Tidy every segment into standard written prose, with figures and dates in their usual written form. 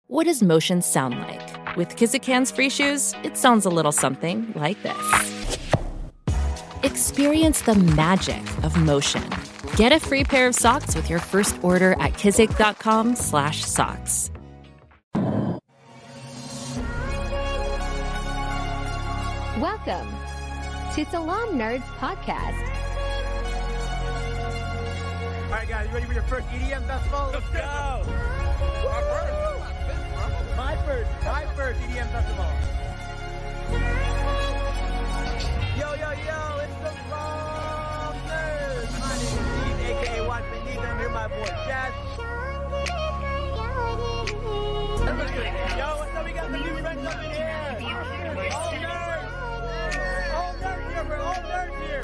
What does motion sound like? With Kizikans free shoes, it sounds a little something like this. Experience the magic of motion. Get a free pair of socks with your first order at kizik.com/socks. Welcome to Salam Nerds Podcast. All right, guys, you ready for your first EDM festival? Let's go! My first EDM festival. Yo, it's the Salam Nerds. My name is Steve, a.k.a. Watch Beneath. I'm here with my boy, Jazz. Yo, what's up? We got some new friends up in here. All nerds here, bro. All nerds here.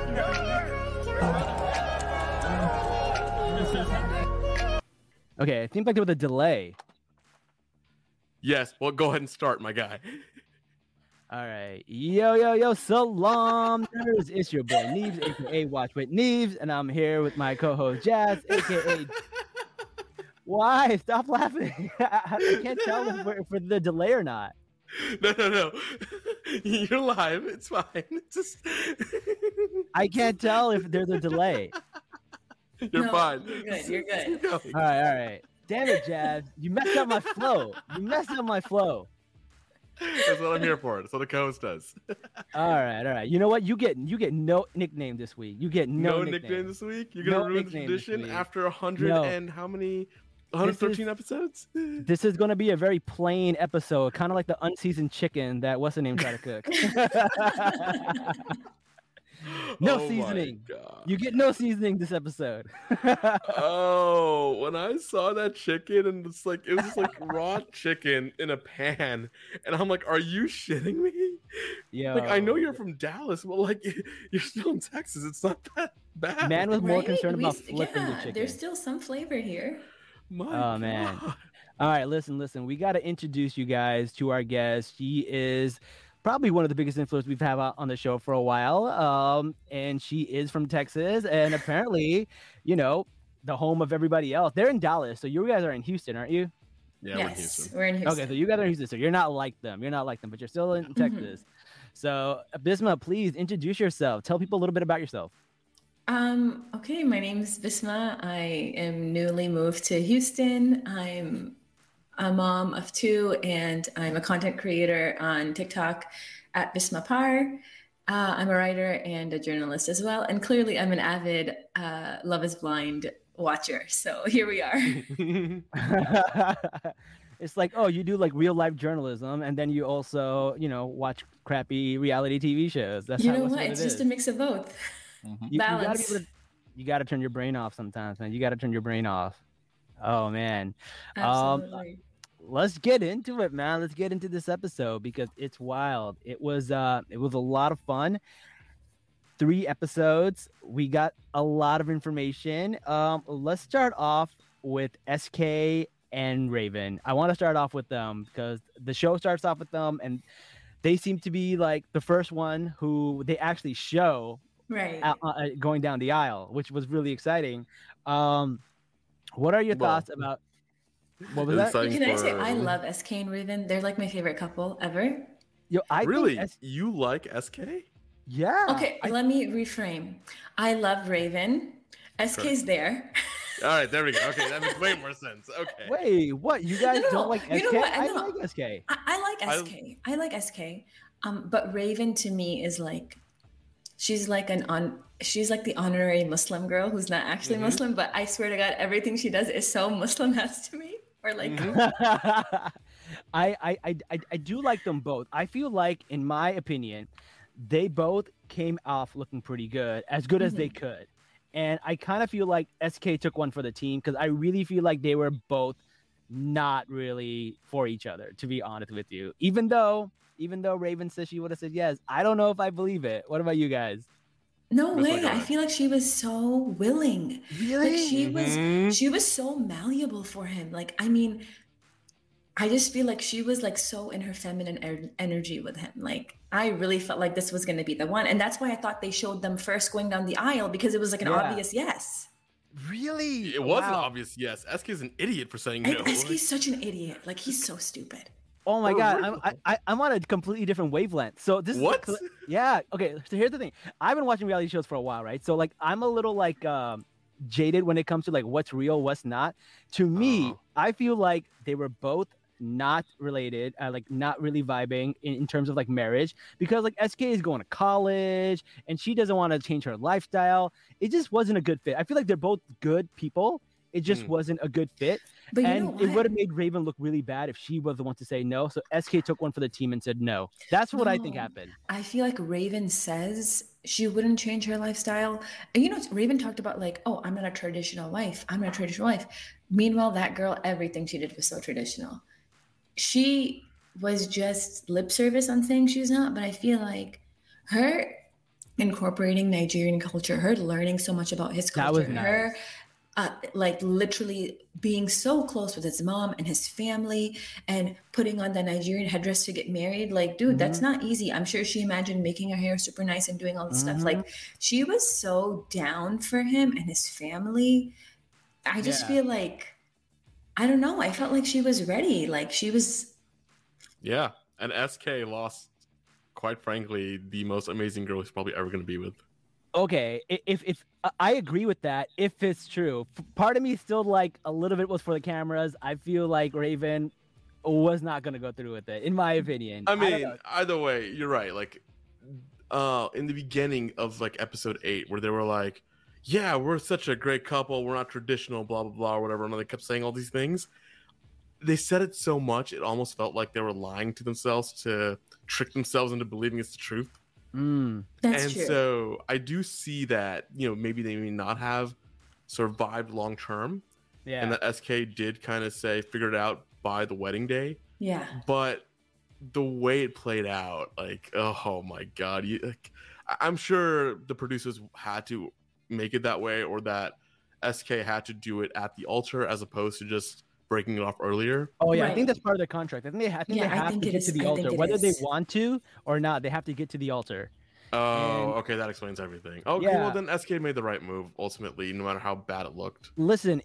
Okay, it seems like there was a delay. Yes, well, go ahead and start, my guy. All right. Yo, Salam Nerds. It's your boy Neves, a.k.a. Watch with Neves, and I'm here with my co-host Jazz, a.k.a. Why? Stop laughing. I can't tell if for the delay or not. No. You're live. It's fine. It's just... I can't tell if there's a delay. You're fine. You're good. All right. Damn it, Jazz. You messed up my flow. That's what I'm here for. That's what a co-host does. All right. You know what? You get no nickname this week. You get no nickname this week? You're going to ruin the tradition after 100 and how many? 113 episodes? This is going to be a very plain episode, kind of like the unseasoned chicken that what's the name tried to cook. No seasoning. You get no seasoning this episode. Oh, when I saw that chicken and it was just like raw chicken in a pan, and I'm like, are you shitting me? Yeah. Like, I know you're from Dallas, but like you're still in Texas. It's not that bad. Man was more concerned about flipping the chicken. There's still some flavor here. Man. All right, listen. We got to introduce you guys to our guest. She is probably one of the biggest influencers we've had on the show for a while. And she is from Texas, and apparently, the home of everybody else. They're in Dallas, so you guys are in Houston, aren't you? Yeah, yes, we're in Houston. Okay, so you guys are in Houston, so you're not like them, but you're still in Texas. So, Bisma, please introduce yourself. Tell people a little bit about yourself. Okay, my name is Bisma. I am newly moved to Houston. I'm a mom of 2, and I'm a content creator on TikTok at Bisma Par. I'm a writer and a journalist as well. And clearly I'm an avid Love is Blind watcher. So here we are. It's like, you do like real life journalism, and then you also, watch crappy reality TV shows. That's it's just a mix of both. Balance. You got to turn your brain off sometimes, man. You got to turn your brain off. Oh man. Absolutely. Let's get into it, man. Let's get into this episode because it's wild. It was a lot of fun. 3 episodes. We got a lot of information. Let's start off with SK and Raven. I want to start off with them because the show starts off with them, and they seem to be like the first one who they actually show going down the aisle, which was really exciting. What are your thoughts about? What was that? Can I say I love SK and Raven? They're like my favorite couple ever. You like SK? Yeah. Okay, let me reframe. I love Raven. SK's there. All right, there we go. Okay, that makes way more sense. Okay. Wait, what? You guys don't like SK? I like SK. I like SK. I like SK. But Raven to me is like, she's like the honorary Muslim girl who's not actually Muslim, but I swear to God, everything she does is so Muslim-esque to me. Or like, I do like them both. I feel like, in my opinion, they both came off looking pretty good as they could. And I kind of feel like SK took one for the team because I really feel like they were both not really for each other, to be honest with you. Even though Raven says she would have said yes, I don't know if I believe it. What about you guys? No way. I feel like she was so willing. Really? Like she was so malleable for him. Like, I mean, I just feel like she was like so in her feminine energy with him. Like, I really felt like this was going to be the one. And that's why I thought they showed them first going down the aisle, because it was like an obvious yes. Really? It was an Wow. obvious yes. SK is an idiot for saying And no. SK's such an idiot. Like, he's so stupid. Oh my Oh, god, really? I'm on a completely different wavelength. So this What? is yeah. Okay, so here's the thing. I've been watching reality shows for a while, right? So like I'm a little like jaded when it comes to like what's real, what's not. To me, Oh. I feel like they were both not related, like not really vibing in terms of like marriage, because like SK is going to college and she doesn't want to change her lifestyle. It just wasn't a good fit. I feel like they're both good people. It just wasn't a good fit. But you know And it what? would have made Raven look really bad if she was the one to say no. So SK took one for the team and said no. That's what I think No. happened. I feel like Raven says she wouldn't change her lifestyle. And you know, Raven talked about like, oh, I'm not a traditional wife. I'm not a traditional wife. Meanwhile, that girl, everything she did was so traditional. She was just lip service on things she's not, but I feel like her incorporating Nigerian culture, her learning so much about his That culture, was nice. her like literally being so close with his mom and his family and putting on the Nigerian headdress to get married. Like, dude, that's not easy. I'm sure she imagined making her hair super nice and doing all this stuff. Like, she was so down for him and his family. I just Yeah. feel like, I don't know. I felt like she was ready. Like, she was. Yeah, and SK lost, quite frankly, the most amazing girl he's probably ever going to be with. Okay, if I agree with that, if it's true. Part of me still like a little bit was for the cameras. I feel like Raven was not gonna go through with it, in my opinion. I don't mean, know. either way, you're right. Like, in the beginning of like episode 8, where they were like, "Yeah, we're such a great couple. We're not traditional, blah blah blah, or whatever," and they kept saying all these things. They said it so much, it almost felt like they were lying to themselves to trick themselves into believing it's the truth. That's And true. so I do see that, maybe they may not have survived long term, Yeah, and that SK did kind of say figure it out by the wedding day. Yeah. But the way it played out, like, oh my god, I'm sure the producers had to make it that way, or that SK had to do it at the altar as opposed to just breaking it off earlier. Oh yeah, I Right. think that's part of their contract. I think they have Yeah, I to think get it to is. the I think altar, it whether they is. want to or not. They have to get to the altar. Oh, And- okay, that explains everything. Okay, Yeah. well then SK made the right move ultimately, no matter how bad it looked. Listen,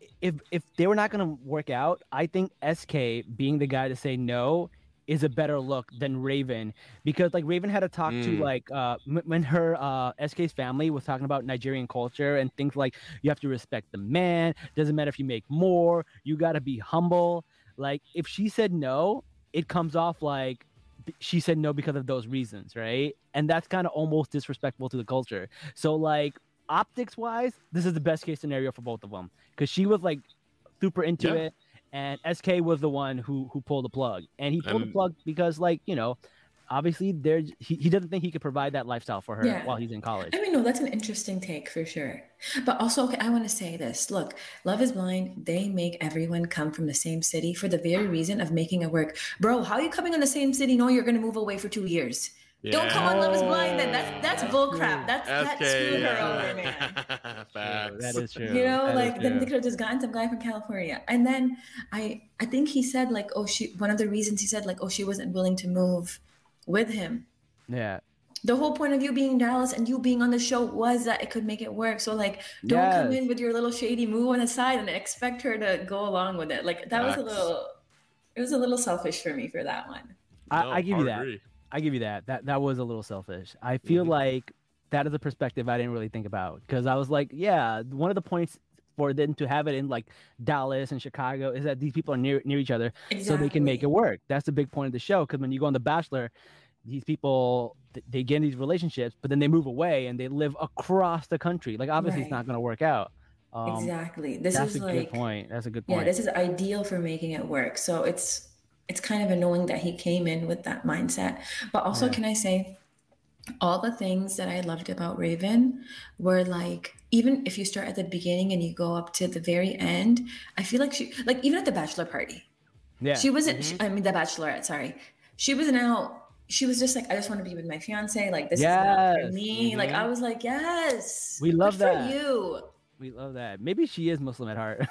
if they were not going to work out, I think SK being the guy to say no is a better look than Raven, because like Raven had to talk to like when her SK's family was talking about Nigerian culture and things like you have to respect the man, doesn't matter if you make more, you got to be humble. Like if she said no, it comes off like she said no because of those reasons, right? And that's kind of almost disrespectful to the culture. So like optics wise, this is the best case scenario for both of them, because she was like super into Yeah. it, and SK was the one who pulled the plug, and he pulled the And- plug because like obviously he doesn't think he could provide that lifestyle for her Yeah. while he's in college. I mean, no, that's an interesting take for sure. But also, okay, I want to say this. Look, Love is Blind, they make everyone come from the same city for the very reason of making it work. Bro, how are you coming on the same city knowing you're going to move away for 2 years? Don't come on Love is Blind then. That's bull crap. That screwed her over, man. Facts. That is true. You know, That is like then true. they could have just gotten some guy from California. And then I think he said like, oh, one of the reasons he said like, oh, she wasn't willing to move with him. Yeah. The whole point of you being Dallas and you being on the show was that it could make it work. So like, don't come Yes. in with your little shady move on the side and expect her to go along with it. Like that was Facts. it was a little selfish for me for that one. I give you hard that. agree. I give you that. That was a little selfish. I feel like that is a perspective I didn't really think about, because I was like, yeah, one of the points for them to have it in like Dallas and Chicago is that these people are near each other, so they can make it Exactly. work. That's the big point of the show, because when you go on The Bachelor, these people they get in these relationships, but then they move away and they live across the country. Like obviously it's Right. not going to work out. Exactly. This That's is a like good point. That's a good yeah, point. this is ideal for making it work. So it's kind of annoying that he came in with that mindset. But also, Yeah. can I say, all the things that I loved about Raven were like, even if you start at the beginning and you go up to the very end, I feel like she, like even at the bachelor party, Yeah. she wasn't, I mean, the bachelorette, sorry. She wasn't out. She was just like, I just want to be with my fiance. Like, this is not for Yes. me. Like, I was like, yes. We love good that. for you. We love that. Maybe she is Muslim at heart.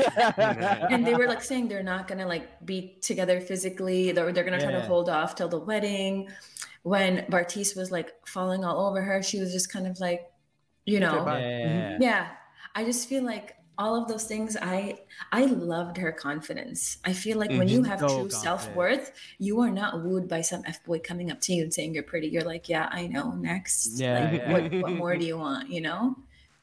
And they were like saying they're not gonna like be together physically. They're gonna try to Yeah. hold off till the wedding. When Bartise was like falling all over her, she was just kind of like, you know, bye. Yeah. yeah. I just feel like all of those things, I loved her confidence. I feel like when you have So true confident. self-worth, you are not wooed by some F-boy coming up to you and saying you're pretty. You're like, yeah, I know, next. Yeah, Like, yeah. what more do you want, you know?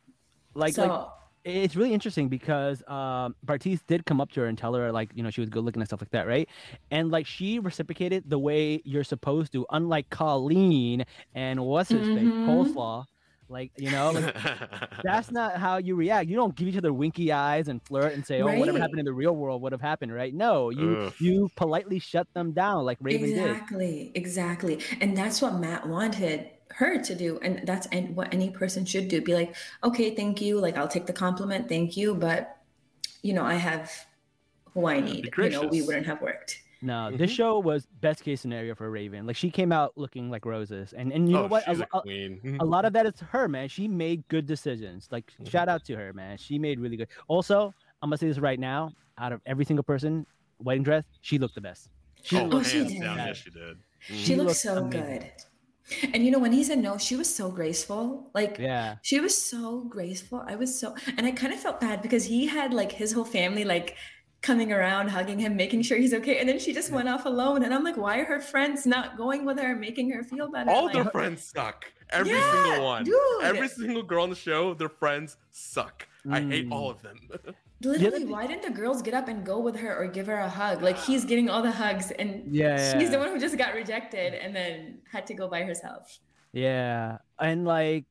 Like So it's really interesting because Bartiz did come up to her and tell her like, you know, she was good looking and stuff like that, right? And like she reciprocated the way you're supposed to, unlike Colleen and what's his face, Coleslaw. Like, you know, like that's not how you react. You don't give each other winky eyes and flirt and say, "Oh, whatever Right. happened in the real world would have happened," right? No, you politely shut them down like Raven did. Exactly. And that's what Matt wanted her to do. And that's what any person should do. Be like, okay, thank you. Like, I'll take the compliment. Thank you. But, you know, I have who I need. You know, we gracious. wouldn't have worked. No, this show was best case scenario for Raven. Like she came out looking like roses, and you know what? She's a queen. A lot of that is her, man. She made good decisions. Like shout out to her, man. She made really good. Also, I'm gonna say this right now. Out of every single person, wedding dress, she looked the best. she hands did. down, yes, she did. She looked looked so amazing. good. And you know, when he said no, she was so graceful. Like, Yeah. she was so graceful. And I kind of felt bad because he had like his whole family like coming around, hugging him, making sure he's okay. And then she just went off alone. And I'm like, why are her friends not going with her, making her feel better? All like, their friends suck. Every Yeah, single one. dude. Every single girl on the show, their friends suck. I hate all of them. literally, why didn't the girls get up and go with her or give her a hug? Like, he's getting all the hugs and Yeah. she's the one who just got rejected and then had to go by herself. Yeah, and like,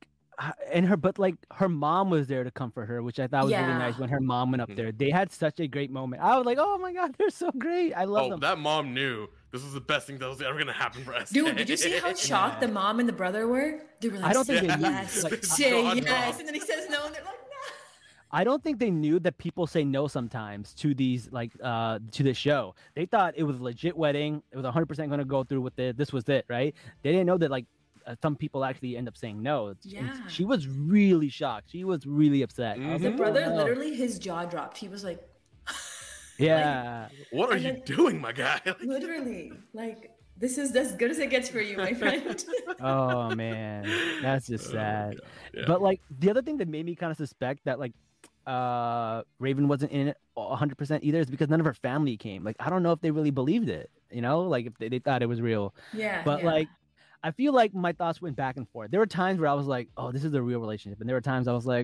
but like her mom was there to comfort her, which I thought was really Yeah. nice when her mom went up there. They had such a great moment. I was like, oh my god, they're so great. I love Oh, them. that mom knew this was the best thing that was ever gonna happen for us. Dude, did you see how shocked the mom and the brother were? They were like, I don't think say they knew. yes, Like, say jaw yes. dropped. And then he says no, and they're like, no. I don't think they knew that people say no sometimes to these to this show. They thought it was a legit wedding. It was 100% going to go through with it. This was it, right? They didn't know that like some people actually end up saying no. And Yeah. she was really shocked. She was really upset. I was The like, brother, "Oh, no." literally, his jaw dropped. He was like, Yeah. What are And you then- doing, my guy? literally, like, this is as good as it gets for you, my friend. Oh man, that's just sad. Yeah. But like the other thing that made me kind of suspect that like Raven wasn't in it 100% either is because none of her family came. Like I don't know if they really believed it, you know, like if they thought it was real. Yeah. But yeah. like I feel like my thoughts went back and forth. There were times where I was like, oh, this is a real relationship, and there were times I was like,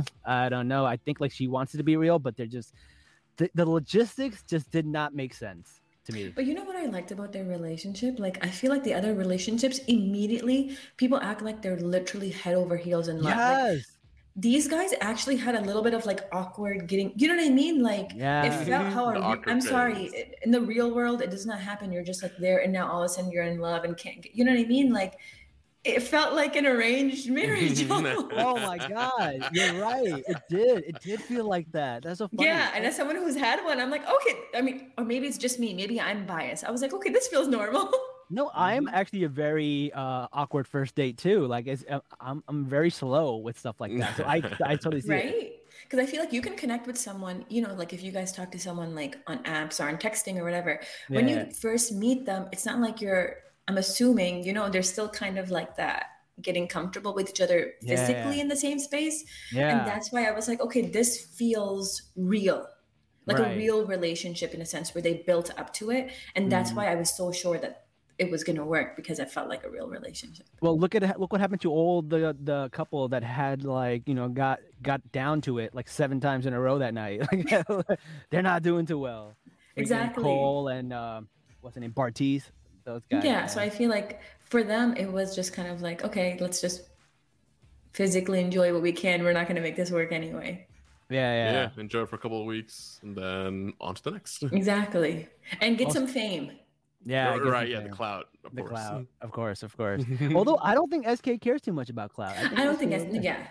I don't know. I think like she wants it to be real, but they're just the logistics just did not make sense to me. But you know what I liked about their relationship? Like, I feel like the other relationships, immediately, people act like they're literally head over heels in love. Like, Yes. these guys actually had a little bit of like awkward getting, you know what I mean? Like, Yeah. it felt how, The awkward I'm sorry, phase. in the real world, it does not happen. You're just like there, and now all of a sudden you're in love and can't get, you know what I mean? Like, it felt like an arranged marriage. almost. Oh my god, you're right. It did feel like that. That's so funny. Yeah, and as someone who's had one, I'm like, okay. I mean, or maybe it's just me. Maybe I'm biased. I was like, okay, this feels normal. No, I'm actually a very awkward first date too. Like I'm very slow with stuff like that. So I totally see it. Right? Because I feel like you can connect with someone, you know, like if you guys talk to someone like on apps or on texting or whatever, when Yeah. you first meet them, it's not like I'm assuming, you know, they're still kind of like that, getting comfortable with each other physically Yeah. in the same space. Yeah. And that's why I was like, okay, this feels real. Like Right. a real relationship in a sense where they built up to it. And that's Mm-hmm. why I was so sure that it was going to work, because it felt like a real relationship. Well, look what happened to all the couple that had like, you know, got down to it like 7 times in a row that night. Like they're not doing too well. Freaking Exactly. Cole and what's her name, Bartiz. Those guys. Yeah, man. so I feel like for them, it was just kind of like, okay, let's just physically enjoy what we can. We're not going to make this work anyway. yeah. Yeah, enjoy it for a couple of weeks and then on to the next. Exactly. And get some fame. Yeah, I guess Right, you yeah, the can. clout, of The course. clout, of course, of course. Although I don't think SK cares too much about clout. I don't think SK that's,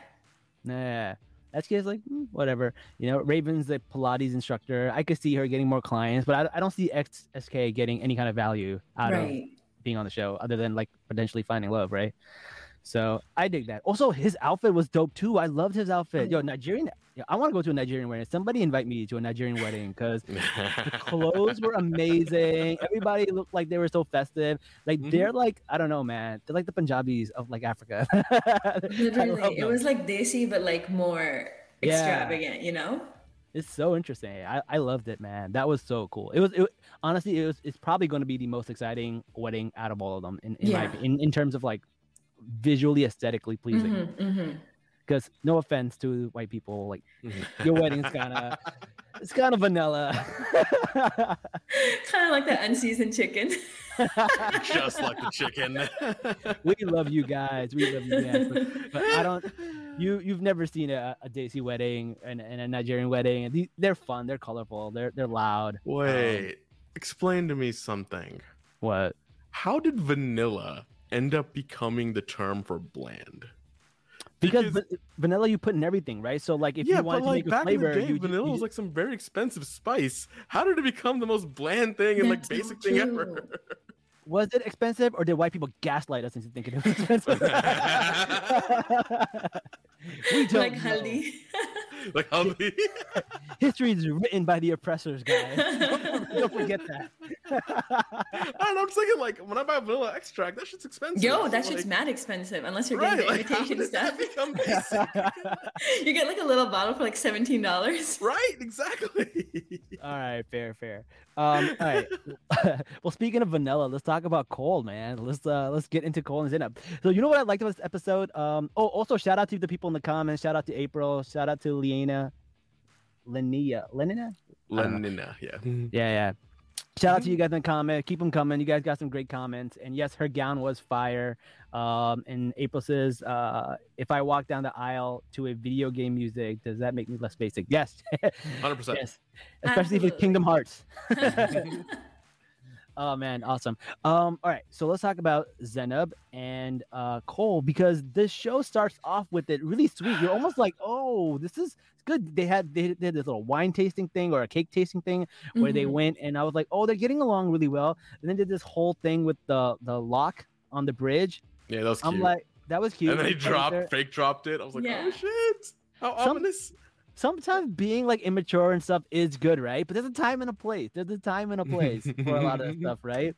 yeah. Nah, SK is like whatever. You know, Raven's the Pilates instructor. I could see her getting more clients, but I don't see SK getting any kind of value out of Right. being on the show, other than like potentially finding love, right? So I dig that. Also, his outfit was dope too. I loved his outfit. Yo, Nigerian. I want to go to a Nigerian wedding. Somebody invite me to a Nigerian wedding because the clothes were amazing. Everybody looked like they were so festive. Like they're like, I don't know, man. They're like the Punjabis of like Africa. I love Literally. It them. was like desi, but like more extravagant, you know? It's so interesting. I loved it, man. That was so cool. Honestly, it's probably going to be the most exciting wedding out of all of them in terms of like visually aesthetically pleasing. Because no offense to white people, like your wedding is kind of vanilla. Kind of like that unseasoned chicken. Just like the chicken. We love you guys. But I don't. You've never seen a Desi wedding and a Nigerian wedding, and they're fun. They're colorful. They're loud. Wait, explain to me something. What? How did vanilla end up becoming the term for bland? Because vanilla you put in everything, right? So like if you wanted to make a back flavor, in the day, vanilla was like some very expensive spice. How did it become the most bland thing and like That's basic not thing true. ever? was it expensive, or did white people gaslight us into thinking it was expensive? We don't Like know. haldi. Like haldi. History is written by the oppressors, guys. Don't forget that. I don't know. I'm just thinking like when I buy vanilla extract, that shit's expensive. Yo, So, that shit's like, mad expensive unless you're right. getting the Like, how imitation did that stuff. become basic? You get like a little bottle for like $17. Right, exactly. All right, fair. All right. Well, speaking of vanilla, let's talk about Cole, man. Let's get into Cole and Zainab. So you know what I liked about this episode? Also shout out to the people in the comments. Shout out to April. Shout out to Lenina. Lenina, yeah. Yeah. Shout out to you guys in the comment. Keep them coming. You guys got some great comments. And yes, her gown was fire. And April says, if I walk down the aisle to a video game music, does that make me less basic? Yes. 100%. Yes. Especially if it's Kingdom Hearts. Oh man, awesome. All right, so let's talk about Zainab and Cole, because this show starts off with it really sweet. You're almost like, oh, this is good. They did this little wine tasting thing or a cake tasting thing where they went, and I was like, oh, they're getting along really well. And then did this whole thing with the lock on the bridge. Yeah, that was cute. I'm like, that was cute. And then he fake dropped it. I was like, Yeah. oh shit. How ominous. Sometimes being like immature and stuff is good, right? But there's a time and a place. There's a time and a place for a lot of stuff, right?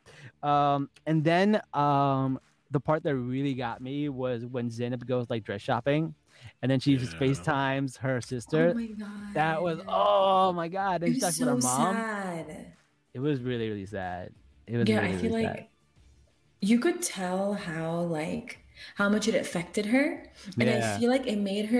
And then the part that really got me was when Zainab goes like dress shopping, and then she just FaceTimes her sister. Oh my god. That was, oh my god. And It she was talks about so her mom. sad. It was really, really sad. It was Yeah, really, I feel really like sad. you could tell how much it affected her, and Yeah. I feel like it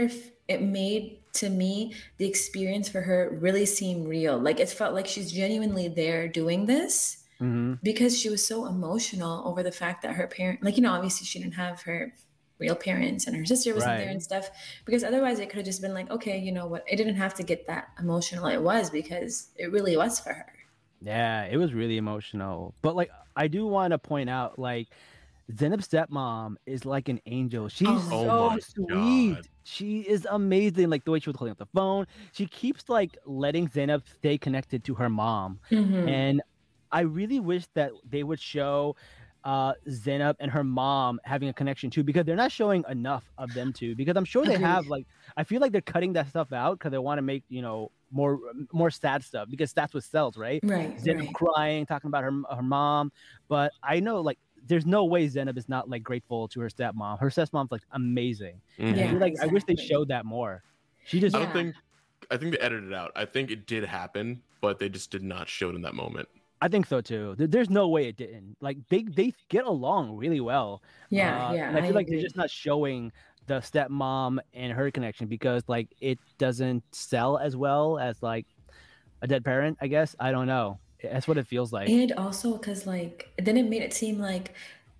made to me the experience for her really seem real. Like it felt like she's genuinely there doing this Mhm. because she was so emotional over the fact that her parent, like, you know, obviously she didn't have her real parents and her sister wasn't there Right. and stuff, because otherwise it could have just been like, okay, you know what, it didn't have to get that emotional. It was because it really was for her. Yeah, it was really emotional. But like, I do want to point out, like, Zainab's stepmom is like an angel. She's Oh my so sweet. God. She is amazing. Like the way she was holding up the phone. She keeps like letting Zainab stay connected to her mom. Mhm. And I really wish that they would show Zainab and her mom having a connection too, because they're not showing enough of them two. Because I'm sure they Agreed. have, like, I feel like they're cutting that stuff out because they want to make, you know, more sad stuff, because that's what sells, right? Right, Zainab right. crying, talking about her mom. But I know, like, there's no way Zainab is not like grateful to her stepmom. Her stepmom's like amazing. Mhm. Yeah. I wish they exactly. showed that more. She just I Yeah. don't think. I think they edited it out. I think it did happen, but they just did not show it in that moment. I think so too. There's no way it didn't. Like they get along really well. Yeah, And I feel like agree. they're just not showing the stepmom and her connection because like it doesn't sell as well as like a dead parent, I guess. I don't know. That's what it feels like. And also because like then it made it seem like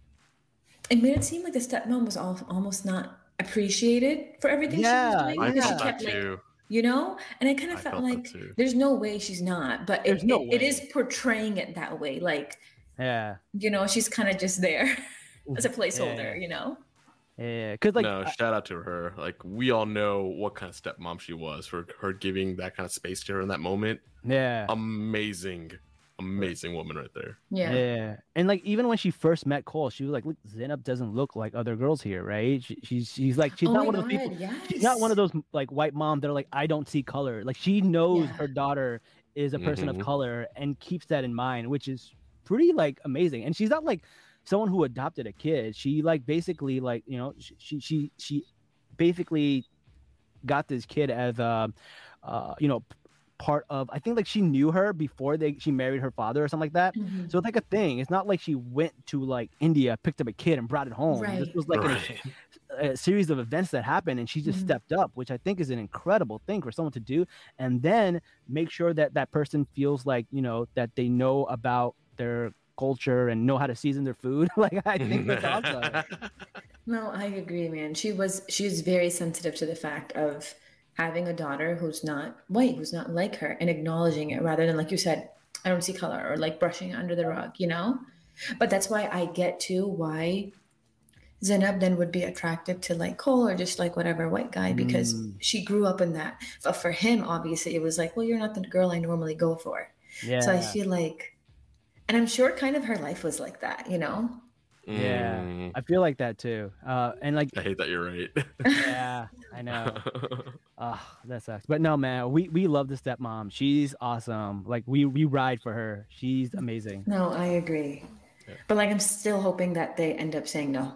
the stepmom was almost not appreciated for everything she Yeah, was doing, I because she felt that kept like, too. you know, and I kind of I felt felt that like too. there's no way she's not, but There's no it is way. portraying it that way, like, Yeah. you know, she's kind of just there as a placeholder, Yeah. you know. Yeah. Because like No, shout out to her. Like we all know what kind of stepmom she was, for her giving that kind of space to her in that moment. yeah. Amazing woman right there. Yeah. Yeah, and like even when she first met Cole, she was like, "Look, Zainab doesn't look like other girls here, right? She's like she's Oh not my one of those God, people. She's not one of yes. those like white moms that are like, I don't see color. Like she knows Yeah. her daughter is a person of Mhm. color and keeps that in mind, which is pretty like amazing. And she's not like someone who adopted a kid. She like basically like, you know, she basically got this kid as you know, part of, I think like she knew her before she married her father or something like that. Mhm. So it's like a thing. It's not like she went to like India, picked up a kid and brought it home. This Right. was like Right. a series of events that happened, and she just Mhm. stepped up, which I think is an incredible thing for someone to do. And then make sure that that person feels like, you know, that they know about their culture and know how to season their food. Like, I think that's awesome. No, I agree, man. She was very sensitive to the fact of having a daughter who's not white, who's not like her, and acknowledging it rather than, like you said, I don't see color, or like brushing it under the rug, you know? But that's why I get to why Zainab then would be attracted to like Cole or just like whatever white guy, because Mm. she grew up in that. But for him, obviously, it was like, well, you're not the girl I normally go for. So I Yeah. feel like, and I'm sure kind of her life was like that, you know? Yeah. Mm, I feel like that too. And like, I hate that you're right. yeah, I know. That sucks. But no, man, we love the stepmom. She's awesome. Like we ride for her. She's amazing. No, I agree. Yeah. But like, I'm still hoping that they end up saying no.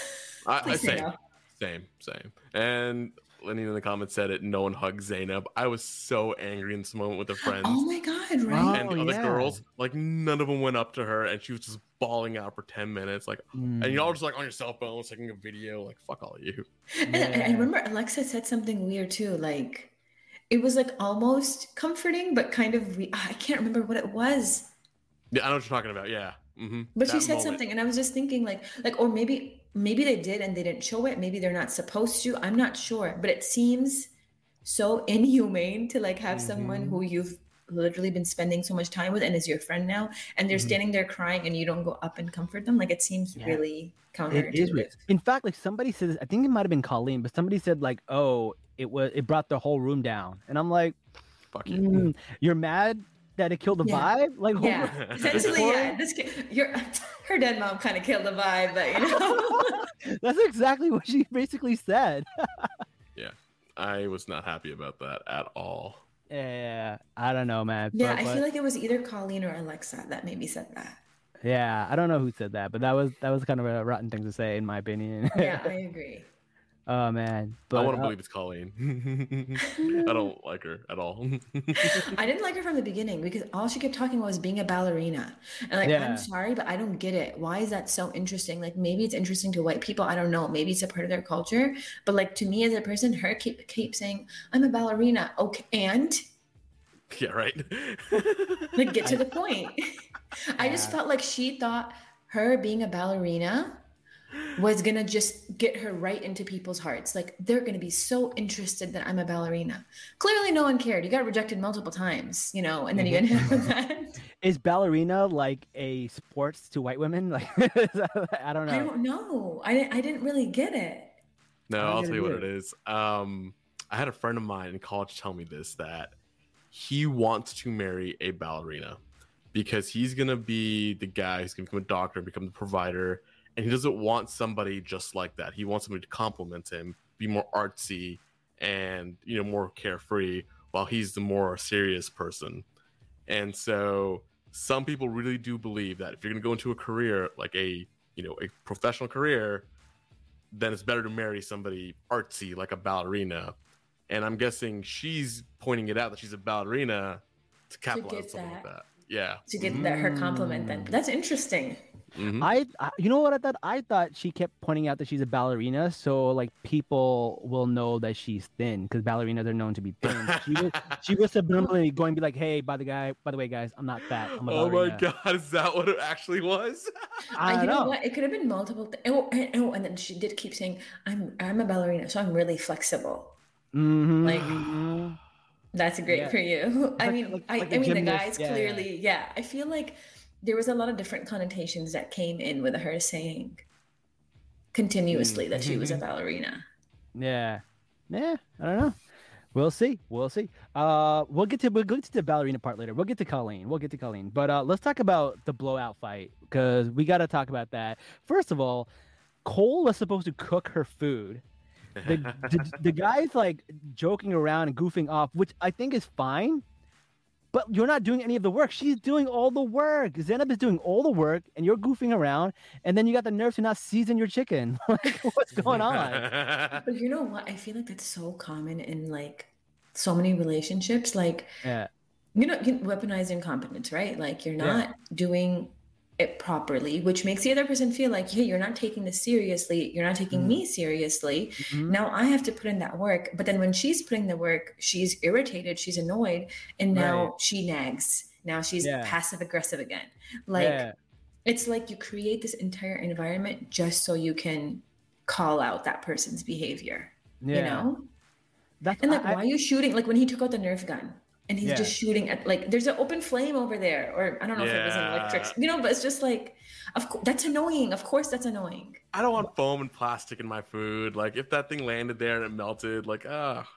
I Please say same, no. same. And Lenny in the comments said it. No one hugged Zainab. I was so angry in this moment with her friends Oh my God, right? and the Oh, other yeah. girls. Like none of them went up to her, and she was just bawling out for 10 minutes. Like, and y'all were just like on your cell phones taking a video. Like, fuck all of you. And I remember Alexa said something weird too. Like, it was like almost comforting, but kind of, I can't remember what it was. Yeah, I know what you're talking about. Yeah. Mm-hmm. But she said something, and I was just thinking, like, or maybe they did and they didn't show it. Maybe they're not supposed to. I'm not sure. But it seems so inhumane to like have someone who you've literally been spending so much time with and is your friend now, and they're standing there crying, and you don't go up and comfort them. Like, it seems really counterintuitive. It is weird. In fact, like somebody said, I think it might have been Colleen, but somebody said like, "Oh, it brought the whole room down," and I'm like, Fuck you. "You're mad that it killed the Yeah. vibe?" Like, Yeah, essentially, yeah. Her dead mom kind of killed the vibe, but you know. That's exactly what she basically said. Yeah, I was not happy about that at all. Yeah, I don't know, man. Yeah, But- I feel like it was either Colleen or Alexa that maybe said that. yeah, I don't know who said that, but that was kind of a rotten thing to say, in my opinion. Yeah, I agree. Oh man, I but want to believe it's Colleen. I don't like her at all. I didn't like her from the beginning because all she kept talking about was being a ballerina. And like, Yeah. I'm sorry, but I don't get it. Why is that so interesting? Like, maybe it's interesting to white people. I don't know. Maybe it's a part of their culture. But like, to me as a person, her keep saying, I'm a ballerina. Okay, and Yeah, right. like, get to the point. I just felt like she thought her being a ballerina was gonna just get her right into people's hearts. Like, they're gonna be so interested that I'm a ballerina. Clearly no one cared. You got rejected multiple times, you know, and then you end up with that. is ballerina like a sports to white women? Like, I don't know. I don't know. I didn't really get it. No, I'm I'll gonna tell you what do it is. I had a friend of mine in college tell me this, that he wants to marry a ballerina because he's gonna be the guy who's gonna become a doctor, become the provider, and he doesn't want somebody just like that. He wants somebody to compliment him, be more artsy and, you know, more carefree, while he's the more serious person. And so some people really do believe that if you're gonna go into a career like a professional career, then it's better to marry somebody artsy like a ballerina. And I'm guessing she's pointing it out that she's a ballerina to capitalize on get something like that. that. Yeah. To get that her compliment then. That's interesting. Mhm. I you know what I thought? I thought she kept pointing out that she's a ballerina, so like people will know that she's thin because ballerinas are known to be thin. She was subliminally going to be like, "Hey, by the way, guys, I'm not fat. I'm a Oh ballerina." my god, is that what it actually was? I You don't know know. what? It could have been multiple. And then she did keep saying, "I'm a ballerina, so I'm really flexible." Mhm, Like, mhm. That's great Yeah. for you. I like- mean, like I a mean, the gymnast. guys Yeah, clearly, yeah. I feel like there was a lot of different connotations that came in with her saying continuously that she was a ballerina. Yeah, I don't know. We'll see. We'll get to the ballerina part later. We'll get to Colleen. But let's talk about the blowout fight because we got to talk about that. First of all, Cole was supposed to cook her food. The guy's like joking around and goofing off, which I think is fine. but you're not doing any of the work. She's doing all the work. Zainab is doing all the work, and you're goofing around, and then you got the nerve to not season your chicken. Like, what's going on? But you know what? I feel like that's so common in like so many relationships. Like, Yeah. weaponized incompetence, right? Like you're not doing it properly, which makes the other person feel like, hey, you're not taking this seriously. You're not taking me seriously. Mhm. Now I have to put in that work. But then when she's putting the work, she's irritated, she's annoyed, and now Right. she nags. Now she's Yeah. passive aggressive again. Like Yeah. it's like you create this entire environment just so you can call out that person's behavior. You Yeah. know? That's And like, I- why are you shooting? Like when he took out the Nerf gun and he's Yeah. just shooting at like, there's an open flame over there, or I don't know if it was an electric, Yeah. but it's just like, of course, that's annoying. Of course, that's annoying. I don't want foam and plastic in my food. Like if that thing landed there and it melted, like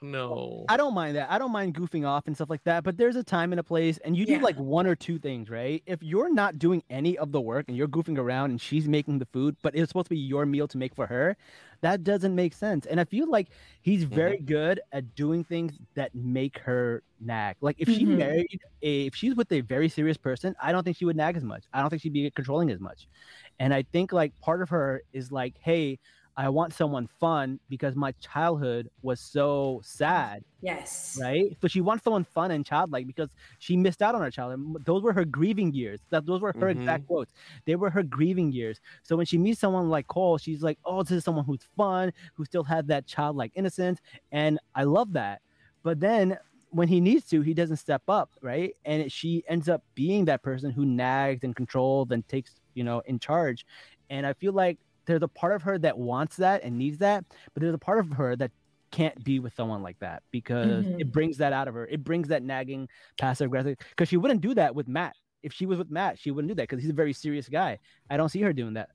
no. I don't mind that. I don't mind goofing off and stuff like that, but there's a time and a place, and you do Yeah. like one or two things, right? If you're not doing any of the work and you're goofing around and she's making the food, but it's supposed to be your meal to make for her, that doesn't make sense. And I feel like he's very good at doing things that make her nag. Like if she Mhm. if she's with a very serious person, I don't think she would nag as much. I don't think she'd be controlling as much. And I think like part of her is like, hey, I want someone fun because my childhood was so sad, Yes. right? So she wants someone fun and childlike because she missed out on her childhood. Those were her grieving years. Those were her exact quotes. They were her grieving years. So when she meets someone like Cole, she's like, oh, this is someone who's fun, who still had that childlike innocence. And I love that. But then when he needs to, he doesn't step up, right? And she ends up being that person who nags and controls and takes, in charge. And I feel like there's a part of her that wants that and needs that, but there's a part of her that can't be with someone like that because it brings that out of her. It brings that nagging, passive aggressive, because she wouldn't do that with Matt. If she was with Matt, she wouldn't do that because he's a very serious guy. I don't see her doing that.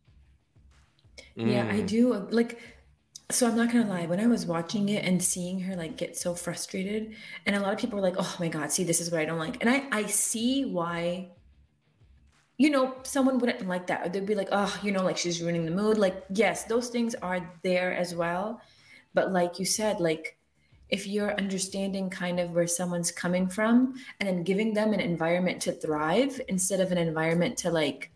Yeah, I do. Like, so I'm not gonna lie, when I was watching it and seeing her like get so frustrated, and a lot of people were like, oh my God, see, this is what I don't like. And I see why, someone wouldn't like that. Or they'd be like, oh, like she's ruining the mood. Like, yes, those things are there as well. But like you said, like if you're understanding kind of where someone's coming from and then giving them an environment to thrive instead of an environment to like,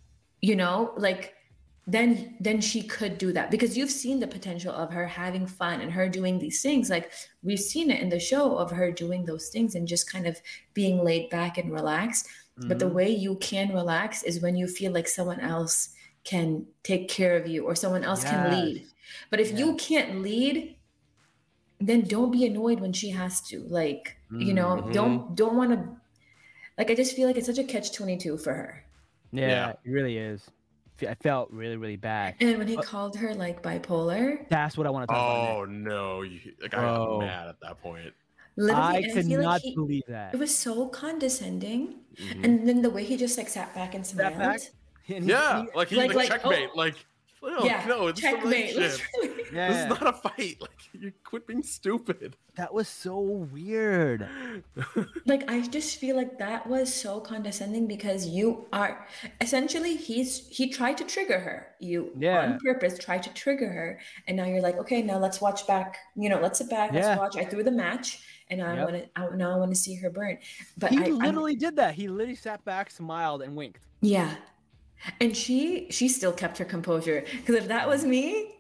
like then she could do that because you've seen the potential of her having fun and her doing these things. Like we've seen it in the show of her doing those things and just kind of being laid back and relaxed. But the way you can relax is when you feel like someone else can take care of you or someone else can lead. But if you can't lead, then don't be annoyed when she has to. Like, don't want to. Like, I just feel like it's such a catch-22 for her. Yeah, it really is. I felt really, really bad. And when he called her like bipolar, that's what I want to talk about. Oh no! I got mad at that point. I could feel not like believe that. It was so condescending, and then the way he just like sat back and smiled. And Yeah, like like, checkmate. oh. Like, Yeah, no, it's checkmate. a relationship. Literally. Yeah. This is not a fight. Like, you quit being stupid. That was so weird. Like I just feel like that was so condescending because you are essentially he tried to trigger her. You on purpose tried to trigger her, and now you're like, okay, now let's watch back. Let's sit back. Let's watch. I threw the match, and I want to see her burn. But he literally did that. He literally sat back, smiled, and winked. Yeah, and she still kept her composure because if that was me,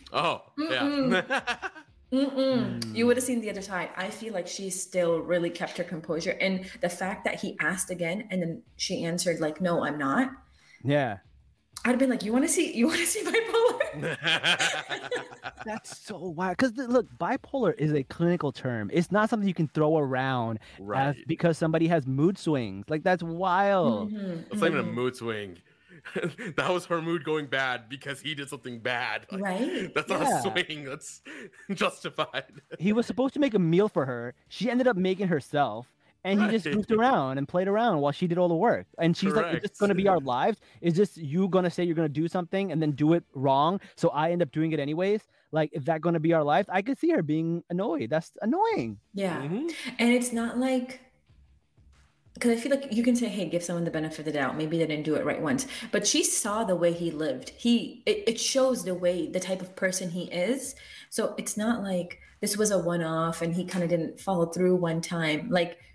you would have seen the other side. I feel like she still really kept her composure, and the fact that he asked again and then she answered like, "No, I'm not." Yeah, I'd have been like, "You want to see bipolar?" That's so wild. Because look, bipolar is a clinical term. It's not something you can throw around because somebody has mood swings. Like that's wild. It's not even a mood swing. That was her mood going bad because he did something bad. Like, right? That's not a swing. That's justified. He was supposed to make a meal for her. She ended up making herself. And he just goofed around and played around while she did all the work. And she's like, is this going to be our lives? Is this you going to say you're going to do something and then do it wrong? So I end up doing it anyways? Like, is that going to be our life? I could see her being annoyed. That's annoying. Yeah. And it's not like, because I feel like you can say, hey, give someone the benefit of the doubt. Maybe they didn't do it right once. But she saw the way he lived. It shows the type of person he is. So it's not like this was a one-off and he kind of didn't follow through one time. Like,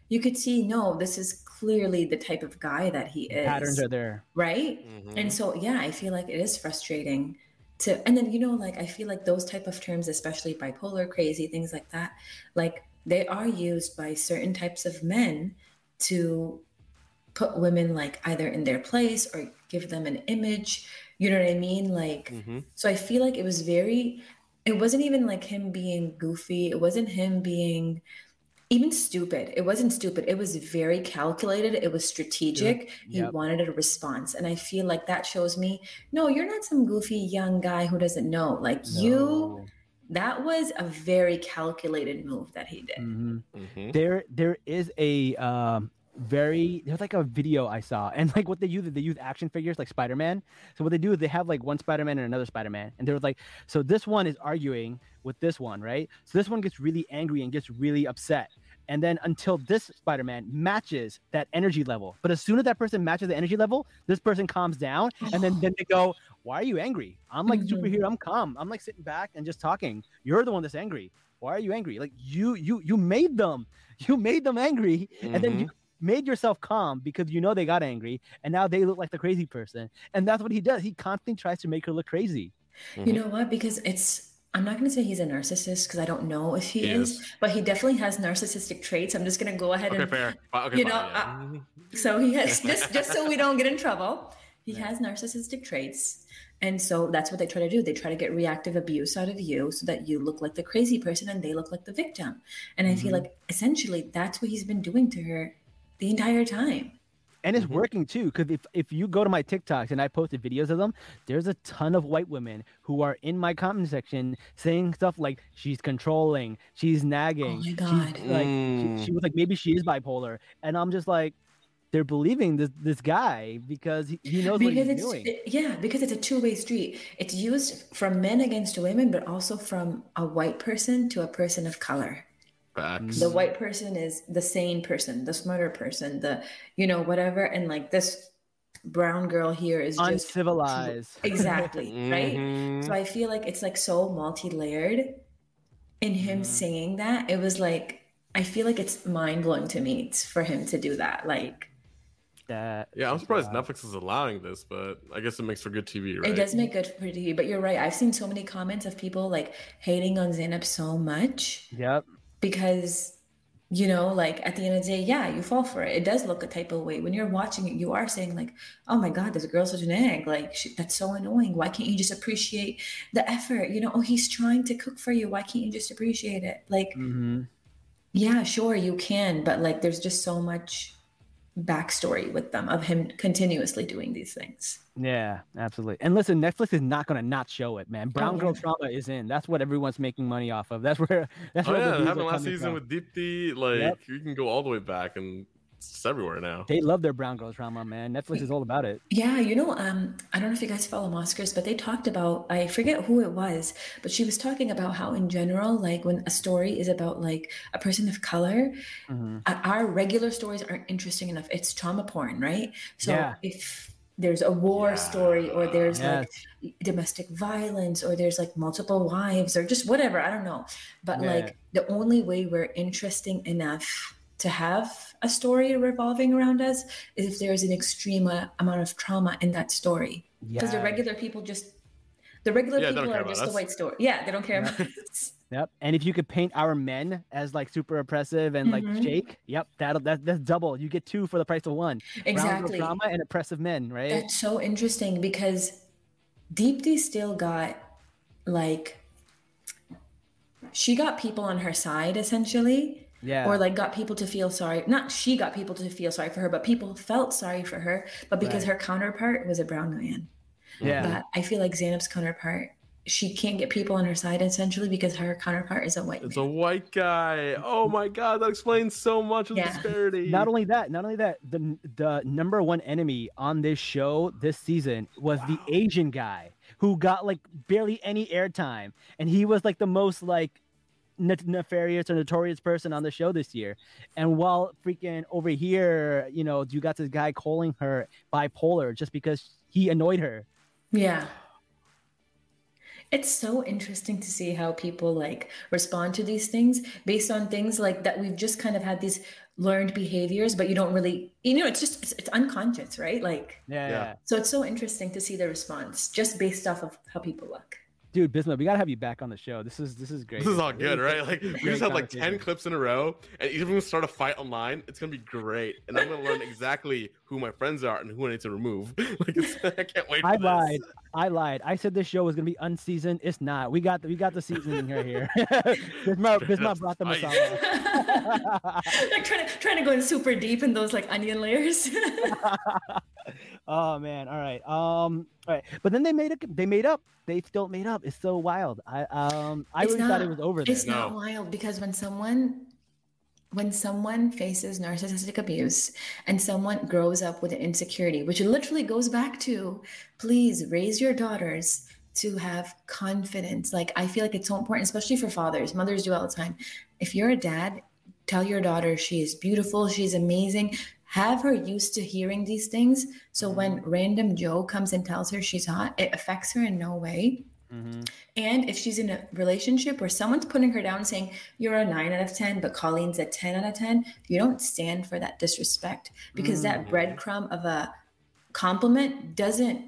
you could see, no, this is clearly the type of guy that he is. Patterns are there. Right? Mhm. And so, yeah, I feel like it is frustrating and then, like, I feel like those type of terms, especially bipolar, crazy, things like that, like they are used by certain types of men to put women like either in their place or give them an image. You know what I mean? Like, so I feel like it wasn't even like him being goofy. It wasn't him being even stupid. It wasn't stupid. It was very calculated. It was strategic. He Yep. wanted a response. And I feel like that shows me, no, you're not some goofy young guy who doesn't know. Like that was a very calculated move that he did. Mm-hmm. There is a there's like a video I saw, and like what they use action figures like Spider-Man. So what they do is they have like one Spider-Man and another Spider-Man, and they're like, so this one is arguing with this one, right? So this one gets really angry and gets really upset, and then until this Spider-Man matches that energy level. But as soon as that person matches the energy level, this person calms down, and then they go, why are you angry? I'm like superhero, I'm calm, I'm like sitting back and just talking. You're the one that's angry. Why are you angry? Like you made them angry, and then you made yourself calm because they got angry, and now they look like the crazy person. And that's what he does. He constantly tries to make her look crazy. You know what? Because I'm not going to say he's a narcissist because I don't know if he is, but he definitely has narcissistic traits. I'm just going to go ahead and, fair. So he has, just so we don't get in trouble, he has narcissistic traits. And so that's what they try to do. They try to get reactive abuse out of you so that you look like the crazy person and they look like the victim. And I feel like essentially that's what he's been doing to her the entire time. And it's working too, because if you go to my TikToks and I posted videos of them, there's a ton of white women who are in my comment section saying stuff like she's controlling, she's nagging. Oh my God. She's like, she was like, maybe she is bipolar. And I'm just like, they're believing this guy because he knows what he's doing. Because it's a two-way street. It's used from men against women, but also from a white person to a person of color. Facts. The white person is the sane person, the smarter person, the whatever, and like this brown girl here is just uncivilized. Exactly. Right. So I feel like it's like so multi-layered in him saying that. It was like, I feel like it's mind-blowing to me for him to do that. Like that. Yeah, I'm surprised Netflix is allowing this, but I guess it makes for good TV, right? It does make good for TV, but you're right. I've seen so many comments of people like hating on Zainab so much. Yep. Because, like at the end of the day, yeah, you fall for it. It does look a type of way. When you're watching it, you are saying like, oh my God, this girl's such an egg. Like, that's so annoying. Why can't you just appreciate the effort? Oh, he's trying to cook for you. Why can't you just appreciate it? Like, yeah, sure, you can. But like, there's just so much backstory with them of him continuously doing these things. Yeah, absolutely. And listen, Netflix is not going to not show it, man. Brown Girl Trauma is in. That's what everyone's making money off of. That's where it happened last season with Deepti. Like you can go all the way back, and it's everywhere now. They love their Brown Girl Trauma, man. Netflix is all about it. Yeah, I don't know if you guys follow Oscars, but they talked about, I forget who it was, but she was talking about how in general, like when a story is about like a person of color, our regular stories aren't interesting enough. It's trauma porn, right? So if there's a war story, or there's like domestic violence, or there's like multiple wives, or just whatever, I don't know. But like the only way we're interesting enough to have a story revolving around us is if there's an extreme amount of trauma in that story. Because the regular people are just the white story. Yeah, they don't care about us. Yep. And if you could paint our men as like super oppressive and like Jake, that's double. You get two for the price of one. Exactly. Trauma and oppressive men, right? That's so interesting because Deepti still got like, she got people on her side essentially. Yeah. Or like got people to feel sorry. Not she got people to feel sorry for her, but people felt sorry for her. But because her counterpart was a brown man. Yeah. But I feel like Zainab's counterpart, she can't get people on her side essentially because her counterpart is a white man. It's a white guy. Oh my God, that explains so much of the disparity. Not only that, the number one enemy on this show this season was the Asian guy who got like barely any airtime, and he was like the most like nefarious or notorious person on the show this year. And while freaking over here, you got this guy calling her bipolar just because he annoyed her. Yeah. It's so interesting to see how people like respond to these things based on things like that. We've just kind of had these learned behaviors, but you don't really, it's unconscious, right? Like, Yeah. so it's so interesting to see the response just based off of how people look. Dude, Bisma, we gotta have you back on the show. This is great. This is all good, right? Like This is we great just have like conversation. 10 clips in a row, and each of them start a fight online. It's gonna be great, and I'm gonna learn exactly who my friends are and who I need to remove. I can't wait. For I this. lied. I lied. I said this show was gonna be unseasoned. It's not. We got the seasoning right here. Bisma brought the masala. Like trying to go in super deep in those like onion layers. Oh man. All right. But then they made up. They still made up. It's so wild. I really thought it was over there. It's not wild because when someone faces narcissistic abuse and someone grows up with an insecurity, which literally goes back to, please raise your daughters to have confidence. Like, I feel like it's so important, especially for fathers. Mothers do all the time. If you're a dad, tell your daughter she is beautiful, she's amazing. Have her used to hearing these things. So when random Joe comes and tells her she's hot, it affects her in no way. Mm-hmm. And if she's in a relationship where someone's putting her down saying you're a 9 out of 10, but Colleen's a 10 out of 10, you don't stand for that disrespect, because that breadcrumb of a compliment doesn't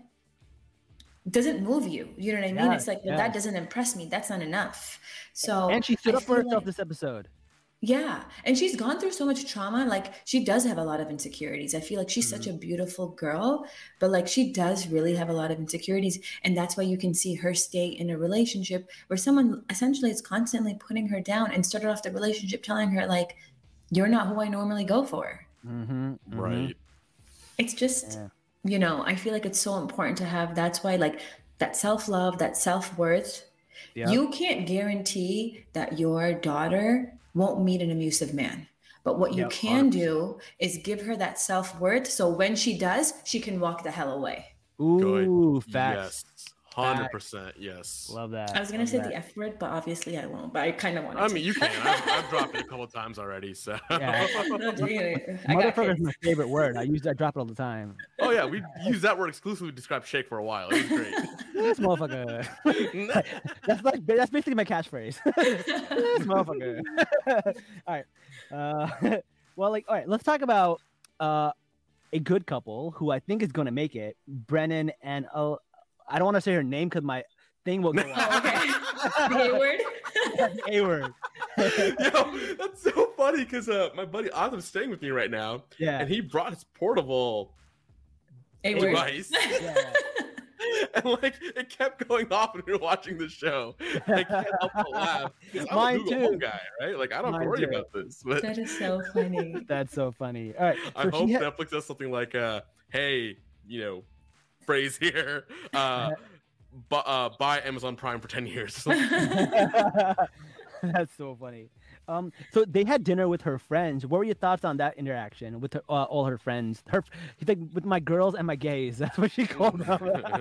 move you. You know what I mean? It's like, well, that doesn't impress me. That's not enough. So, and she stood up for herself this episode. Yeah. And she's gone through so much trauma. Like, she does have a lot of insecurities. I feel like she's such a beautiful girl, but like, she does really have a lot of insecurities. And that's why you can see her stay in a relationship where someone essentially is constantly putting her down and started off the relationship telling her, like, you're not who I normally go for. Right. It's just, I feel like it's so important to have. That's why, like, that self-love, that self-worth, you can't guarantee that your daughter won't meet an abusive man. But what you can 100%. Do is give her that self-worth, so when she does, she can walk the hell away. Ooh, facts. Yes. 100%, yes. Love that. I was going to say the F word, but obviously I won't. But I kind of want to. I mean, you can. I've dropped it a couple of times already, so. Yeah. Motherfucker is my favorite word. I drop it all the time. Oh, yeah. We used that word exclusively to describe Shake for a while. It was great. This motherfucker. That's basically my catchphrase. This motherfucker. All right. Well, all right, let's talk about a good couple who I think is going to make it. Brennan and I don't want to say her name because my thing will go on. A-word? A-word. Yo, that's so funny because my buddy Adam's staying with me right now. Yeah. And he brought his portable A-word device. Yeah. And like it kept going off when we were watching the show. I can't help but laugh. Mine I'm a Google guy, right? Like I don't worry about this. But that is so funny. That's so funny. All right. I hope Netflix does something like, hey, phrase here. Buy Amazon Prime for 10 years. That's so funny. So they had dinner with her friends. What were your thoughts on that interaction with all her friends? She's like, with my girls and my gays. That's what she called them.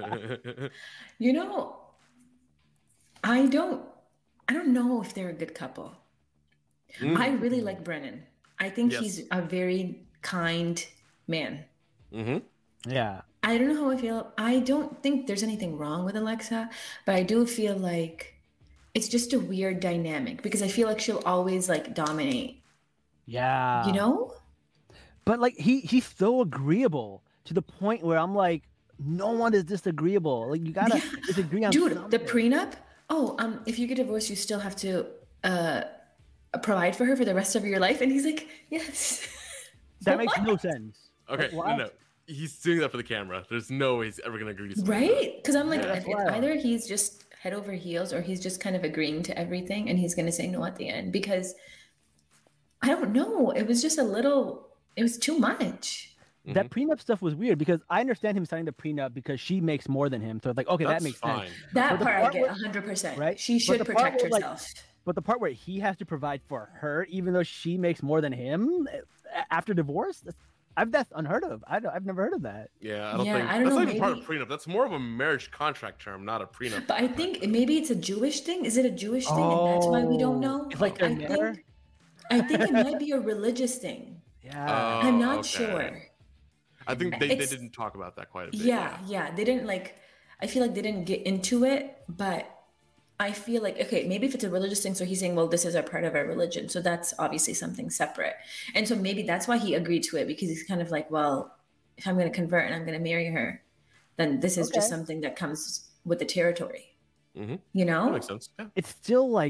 I don't know if they're a good couple. I really like Brennan. I think he's a very kind man. Yeah. I don't know how I feel. I don't think there's anything wrong with Alexa, but I do feel like it's just a weird dynamic because I feel like she'll always like dominate. Yeah. But like he's so agreeable to the point where I'm like, no one is disagreeable. Like you gotta disagree on something. The prenup. If you get divorced, you still have to provide for her for the rest of your life. And he's like, yes. That makes no sense. Okay, no. He's doing that for the camera. There's no way he's ever gonna agree to something. Right? Because I'm like, either he's just head over heels or he's just kind of agreeing to everything and he's gonna say no at the end. Because I don't know. It was just it was too much. That prenup stuff was weird because I understand him signing the prenup because she makes more than him. So it's like, okay, that makes sense. That part I get 100%. Right? She should protect herself. But the part where he has to provide for her, even though she makes more than him after divorce, that's unheard of. I've never heard of that. Yeah, I don't think that's not even part of prenup. That's more of a marriage contract term, not a prenup. But I think maybe it's a Jewish thing. Is it a Jewish thing, and that's why we don't know? It's like I think it might be a religious thing. Yeah, I'm not sure. I think they didn't talk about that quite a bit. Yeah, they didn't I feel like they didn't get into it, but I feel like, okay, maybe if it's a religious thing, so he's saying, well, this is a part of our religion. So that's obviously something separate. And so maybe that's why he agreed to it, because he's kind of like, well, if I'm going to convert and I'm going to marry her, then this is just something that comes with the territory. Mm-hmm. You know? That makes sense. Yeah. It's still like,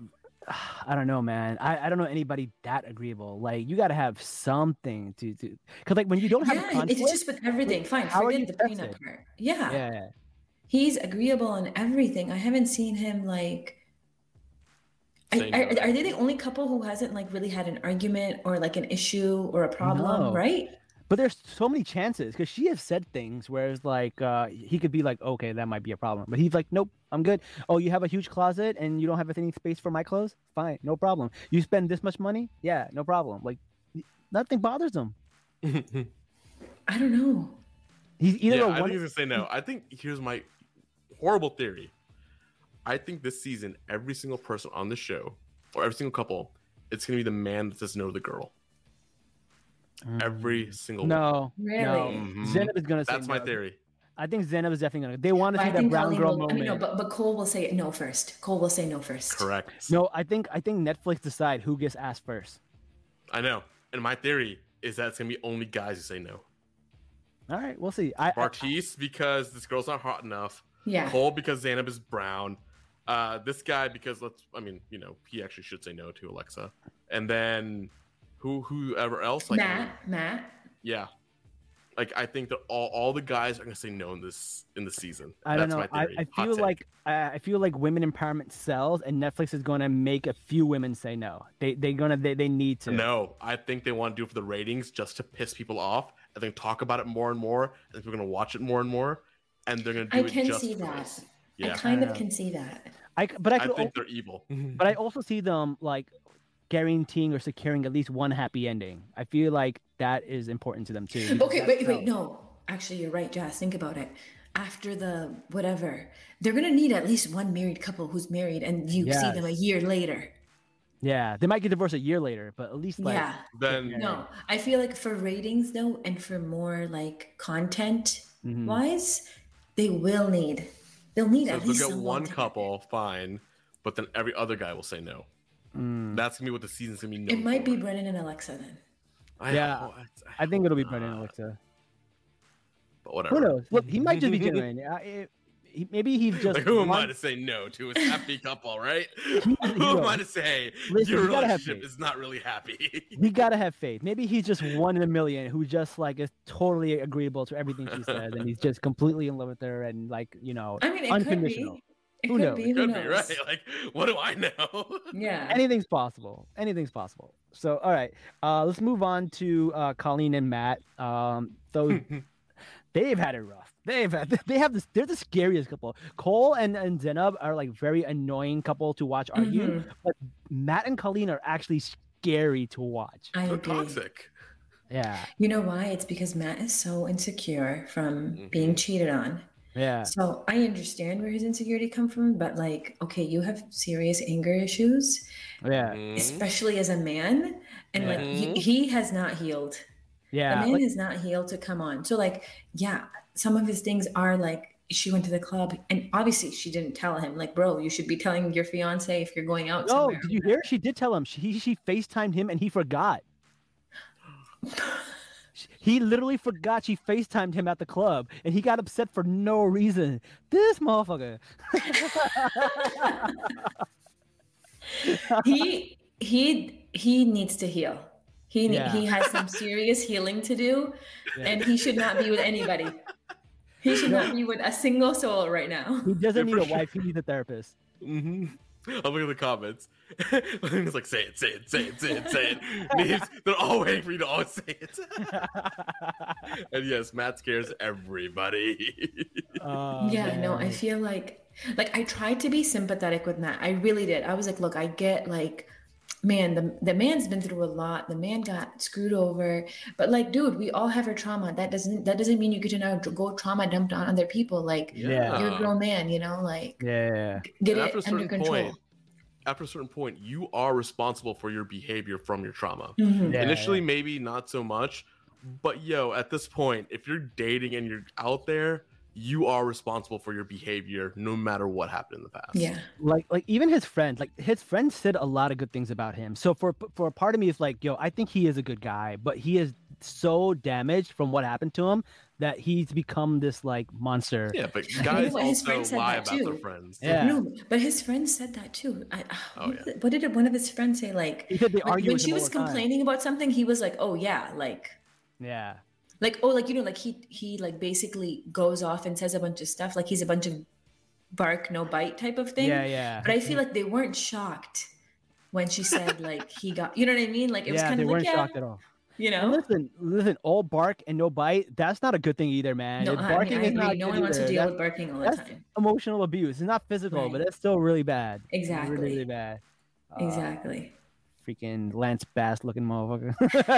I don't know, man. I don't know anybody that agreeable. Like, you got to have something to, because like when you don't have a conflict, it's just with everything. Fine, how are forget you the tested? prenup part. Yeah. Yeah. He's agreeable on everything. I haven't seen him like. Are they the only couple who hasn't like really had an argument or like an issue or a problem, No. right? But there's so many chances because she has said things whereas like he could be like, okay, that might be a problem, but he's like, nope, I'm good. Oh, you have a huge closet and you don't have any space for my clothes? Fine, no problem. You spend this much money? Yeah, no problem. Like nothing bothers him. I don't know. He's either I think he's gonna say no. I think here's my horrible theory. I think this season, every single person on the show or every single couple, it's gonna be the man that says no to the girl. Every single one. No. Really? Mhm. Zenab is gonna say That's my no. theory. I think Zenab is definitely gonna. They want to But see I that think brown Colleen girl will. I moment. mean, no, but Cole will say no first. Cole will say no first. Correct. No, I think Netflix decide who gets asked first. I know. And my theory is that it's gonna be only guys who say no. All right, we'll see. Bartise because this girl's not hot enough. Yeah. Cole because Zanab is brown. This guy because he actually should say no to Alexa. And then whoever else like Matt. Yeah. Like I think that all the guys are gonna say no in the season. I don't That's know. my theory. I feel like women empowerment sells, and Netflix is going to make a few women say no. They need to. No, I think they want to do it for the ratings just to piss people off. I think talk about it more and more. I think we're gonna watch it more and more, and they're gonna do I it can just see for that. this. Yeah, I kind of can see that. I think think they're evil. But I also see them like guaranteeing or securing at least one happy ending. I feel like that is important to them too. Okay, wait, no. Actually, you're right, Jazz. Think about it. After the whatever, they're gonna need at least one married couple who's married, and you see them a year later. Yeah, they might get divorced a year later, but at least like Then No, I feel like for ratings though, and for more like content wise, they'll need so at they'll least get someone one to- couple, fine, but then every other guy will say no. That's gonna be what the season's gonna be. It might be Brennan and Alexa then. I think it'll be Brendan and Alexa. But whatever. Who knows? Look, he might just be genuine. Maybe he's just. Like, who am I to say no to a happy couple, right? Who am I to say Listen, your you gotta have relationship faith. is not really happy? We gotta have faith. Maybe he's just one in a million who just like is totally agreeable to everything she says, and he's just completely in love with her and like I mean, it unconditional. could be. It Who could knows? be. Could Who be, knows? right? Like, what do I know? Yeah. Anything's possible. Anything's possible. So, all right, let's move on to Colleen and Matt. So they've had it rough. They have this. They're the scariest couple. Cole and Zenab are like very annoying couple to watch argue, but Matt and Colleen are actually scary to watch. I So agree. toxic. Yeah, You know why? It's because Matt is so insecure from being cheated on. yeah, So I understand where his insecurity come from, but like, okay, you have serious anger issues, yeah, especially as a man, and like he has not healed. yeah. The man Like, is not healed to come on. So like, yeah, some of his things are like she went to the club, and obviously she didn't tell him. Like, bro, you should be telling your fiance if you're going out no, somewhere. did you hear? She did tell him. She FaceTimed him and he forgot. He literally forgot she FaceTimed him at the club and he got upset for no reason. This motherfucker. he needs to heal. He Yeah. has some serious healing to do, and he should not be with anybody. He should not be with a single soul right now. He doesn't Yeah, need a for wife. He needs a therapist. I'll look at the comments. It's like, say it. They're all waiting for you to always say it. And yes, Matt scares everybody. Yeah, no, I feel like I tried to be sympathetic with Matt. I really did. I was like, look, I get like, man, the man's been through a lot. The man got screwed over. But like, dude, we all have our trauma. That doesn't mean you get to now go trauma dumped on other people. Like, Yeah. you're a grown man, like Yeah. get And it under control. after a certain point, you are responsible for your behavior from your trauma. Mhm. Yeah, Initially, maybe not so much, but at this point, if you're dating and you're out there, you are responsible for your behavior no matter what happened in the past. Yeah. Like even his friends said a lot of good things about him. So for a part of me, it's like, yo, I think he is a good guy, but he is so damaged from what happened to him that he's become this like monster. Yeah, but guys His also friend said lie that about too. their friends. Yeah. No, but his friend said that too. What did one of his friends say? Like, He said they argue when with she him was all the time. complaining about something, he was like, "Oh yeah, like Yeah. he like basically goes off and says a bunch of stuff. Like he's a bunch of bark, no bite type of thing. Yeah. But I feel like they weren't shocked when she said like he got. You know what I mean? Like it was kind they of like weren't shocked at all. you And know. listen, all bark and no bite, that's not a good thing either, man. No, If I barking is not agree. No good one wants to either, deal that's- with barking all the that's time. emotional abuse. It's not physical, but Right. it's still really bad. Exactly. Really, really bad. Exactly. Freaking Lance Bass looking motherfucker.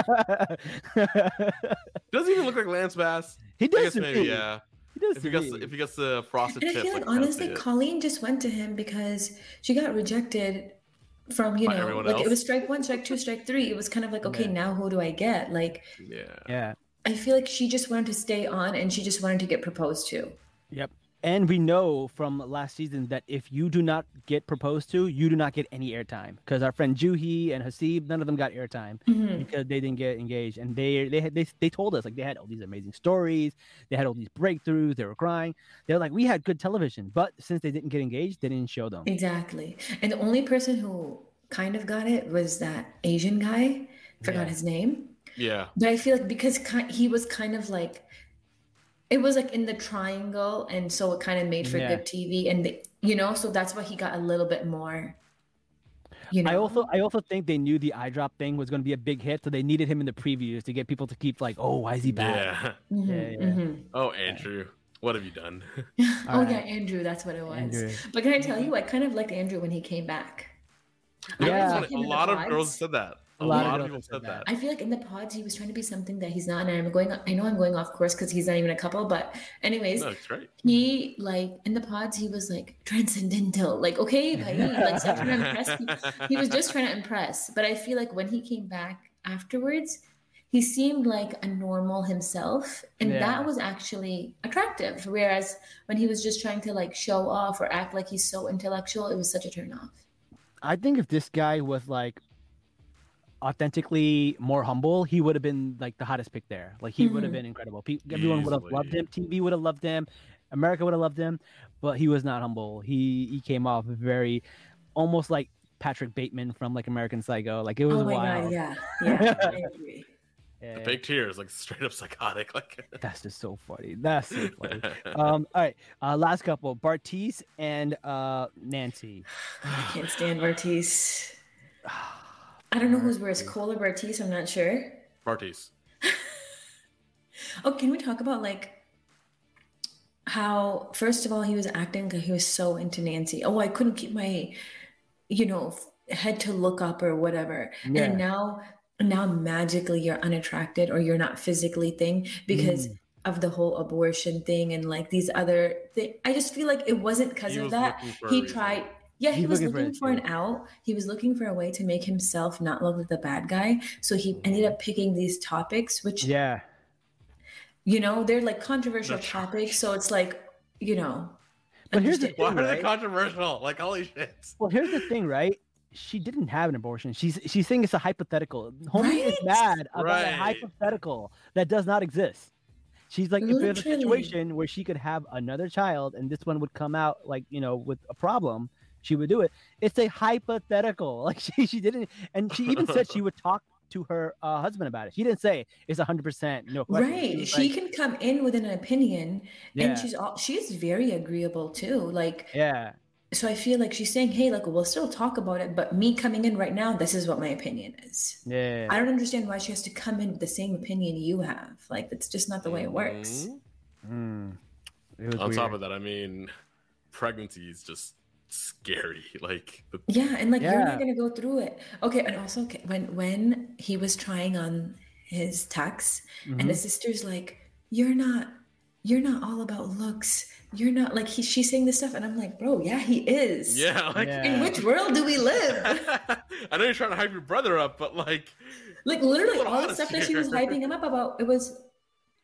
Doesn't even look like Lance Bass. He I does guess to maybe, me. yeah. He does If to he me. gets the frosted And I tips, feel I like can kinda honestly, see it. Colleen just went to him because she got rejected from By everyone like it else? was strike one, strike two, strike three. It was kind of like, okay, Yeah. now who do I get? Like Yeah. Yeah. I feel like she just wanted to stay on and she just wanted to get proposed to. Yep. And we know from last season that if you do not get proposed to, you do not get any airtime. Because our friend Juhi and Hasib, none of them got airtime because they didn't get engaged. And they told us like they had all these amazing stories, they had all these breakthroughs, they were crying. They were like, we had good television, but since they didn't get engaged, they didn't show them. Exactly. And the only person who kind of got it was that Asian guy. Forgot Yeah. his name. Yeah. But I feel like because he was kind of like, it was like in the triangle, and so it kind of made for Yeah. good TV, and so that's why he got a little bit more. I also think they knew the eye drop thing was going to be a big hit, so they needed him in the previews to get people to keep like, oh, why is he back? Yeah. Yeah. Oh, Andrew, what have you done? Oh Alright. yeah, Andrew, that's what it was. Andrew. But can I tell you, I kind of liked Andrew when he came back. I Yeah. always a like him in the lot of pods. girls said that. A A lot lot of of girls people said said that. I feel like in the pods he was trying to be something that he's not, and I know I'm going off course because he's not even a couple. But anyways, No, it's right. he like in the pods he was like transcendental, like okay, bhai, like stop trying to impress me. He was just trying to impress. But I feel like when he came back afterwards, he seemed like a normal himself, and Yeah. that was actually attractive. Whereas when he was just trying to like show off or act like he's so intellectual, it was such a turn off. I think if this guy was like authentically more humble, he would have been like the hottest pick there. Like he would have been incredible. Everyone would have loved him. TV would have loved him. America would have loved him, but he was not humble. He came off very, almost like Patrick Bateman from like American Psycho. Like it was Oh my wild. god, yeah, I agree. Yeah, The fake tears, like straight up psychotic. Like that's just so funny. That's so funny. All right, last couple: Bartiz and Nancy. I can't stand Bartiz. I don't know who's worse, Cole or Bartiz. I'm not sure. Bartiz. Oh, can we talk about like how first of all he was acting like he was so into Nancy. Oh, I couldn't keep my, head to look up or whatever. Yeah. And now magically you're unattracted or you're not physically thing because of the whole abortion thing and like these other things. I just feel like it wasn't because He of was that. looking for a He reason. tried. Yeah, he He's was looking for looking it for an too. out. He was looking for a way to make himself not look like the bad guy. So he ended up picking these topics, which Yeah. they're like controversial The topics. So it's like, But here's the understand- Why thing, are they right? controversial? Like holy shit. Well, here's the thing, right? She didn't have an abortion. She's saying it's a hypothetical. Homie is Right? mad about a Right. hypothetical that does not exist. She's like, if there's a Literally. situation where she could have another child and this one would come out like, with a problem, she would do it. It's a hypothetical. Like she didn't, and she even said she would talk to her husband about it. She didn't say it's 100% no question. Right. was She like, can come in with an opinion Yeah. and she's very agreeable too. Like, yeah. so I feel like she's saying, hey, like, we'll still talk about it, but me coming in right now, this is what my opinion is. Yeah. I don't understand why she has to come in with the same opinion you have. Like, that's just not the way it works. Mhm. It was On top weird. of that, I mean, pregnancy is just scary. Like Yeah, and like you're Yeah. not gonna go through it. Okay, and also when he was trying on his tux, and the sister's like, "You're not all about looks. You're not like she's saying this stuff," and I'm like, "Bro, yeah, he is. yeah, like Yeah. In which world do we live? I know you're trying to hype your brother up, but like Like literally Little all the honest stuff that she was here. hyping him up about, it was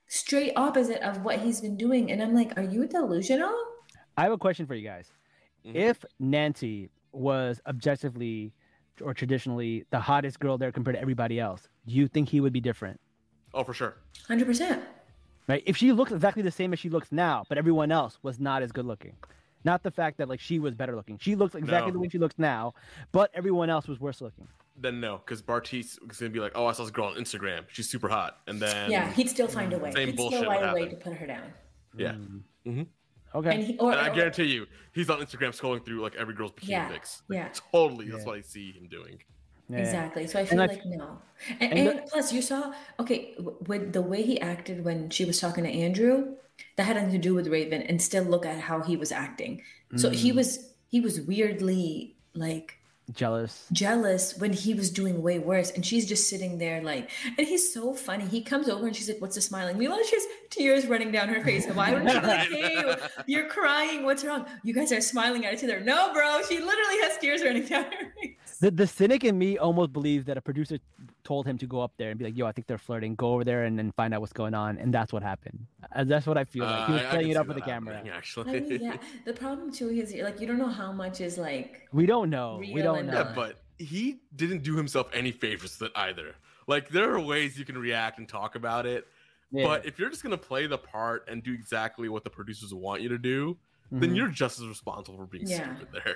straight opposite of what he's been doing. And I'm like, are you delusional? I have a question for you guys. Mhm. If Nancy was objectively or traditionally the hottest girl there compared to everybody else, do you think he would be different? Oh, for sure. 100%. Right? If she looked exactly the same as she looks now, but everyone else was not as good looking. Not the fact that like she was better looking. She looks exactly No. the way she looks now, but everyone else was worse looking. Then no, because Bartiz was gonna be like, "Oh, I saw this girl on Instagram. She's super hot," and then Yeah, he'd still find a way. Same He'd bullshit still would find a way to happen. put her down. yeah. Okay. And And I guarantee you, he's on Instagram scrolling through like every girl's bikini Yeah, pics. yeah. Totally, that's Yeah. what I see him doing. Yeah. Exactly. So I And feel I like no. And, and and plus, you saw, okay, with the way he acted when she was talking to Andrew, that had nothing to do with Raven, and still look at how he was acting. So he was weirdly like Jealous. jealous when he was doing way worse, and she's just sitting there like, and he's so funny. He comes over and she's like, "What's the smiling?" Meanwhile, she has tears running down her face. Why would she be like, "Hey, you're crying. What's wrong?" You guys are smiling at each other. No, bro, she literally has tears running down her face. The cynic in me almost believes that a producer told him to go up there and be like, "Yo, I think they're flirting. Go over there and then find out what's going on." And that's what happened. That's what I feel like. He was I playing can it up see with the that camera. happening, I actually. mean, yeah. The problem too is like you don't know how much is like We don't know. We Real don't and know. Yeah, but he didn't do himself any favors with it either. Like there are ways you can react and talk about it, Yeah. but if you're just gonna play the part and do exactly what the producers want you to do, then Mhm. you're just as responsible for being Yeah. stupid there.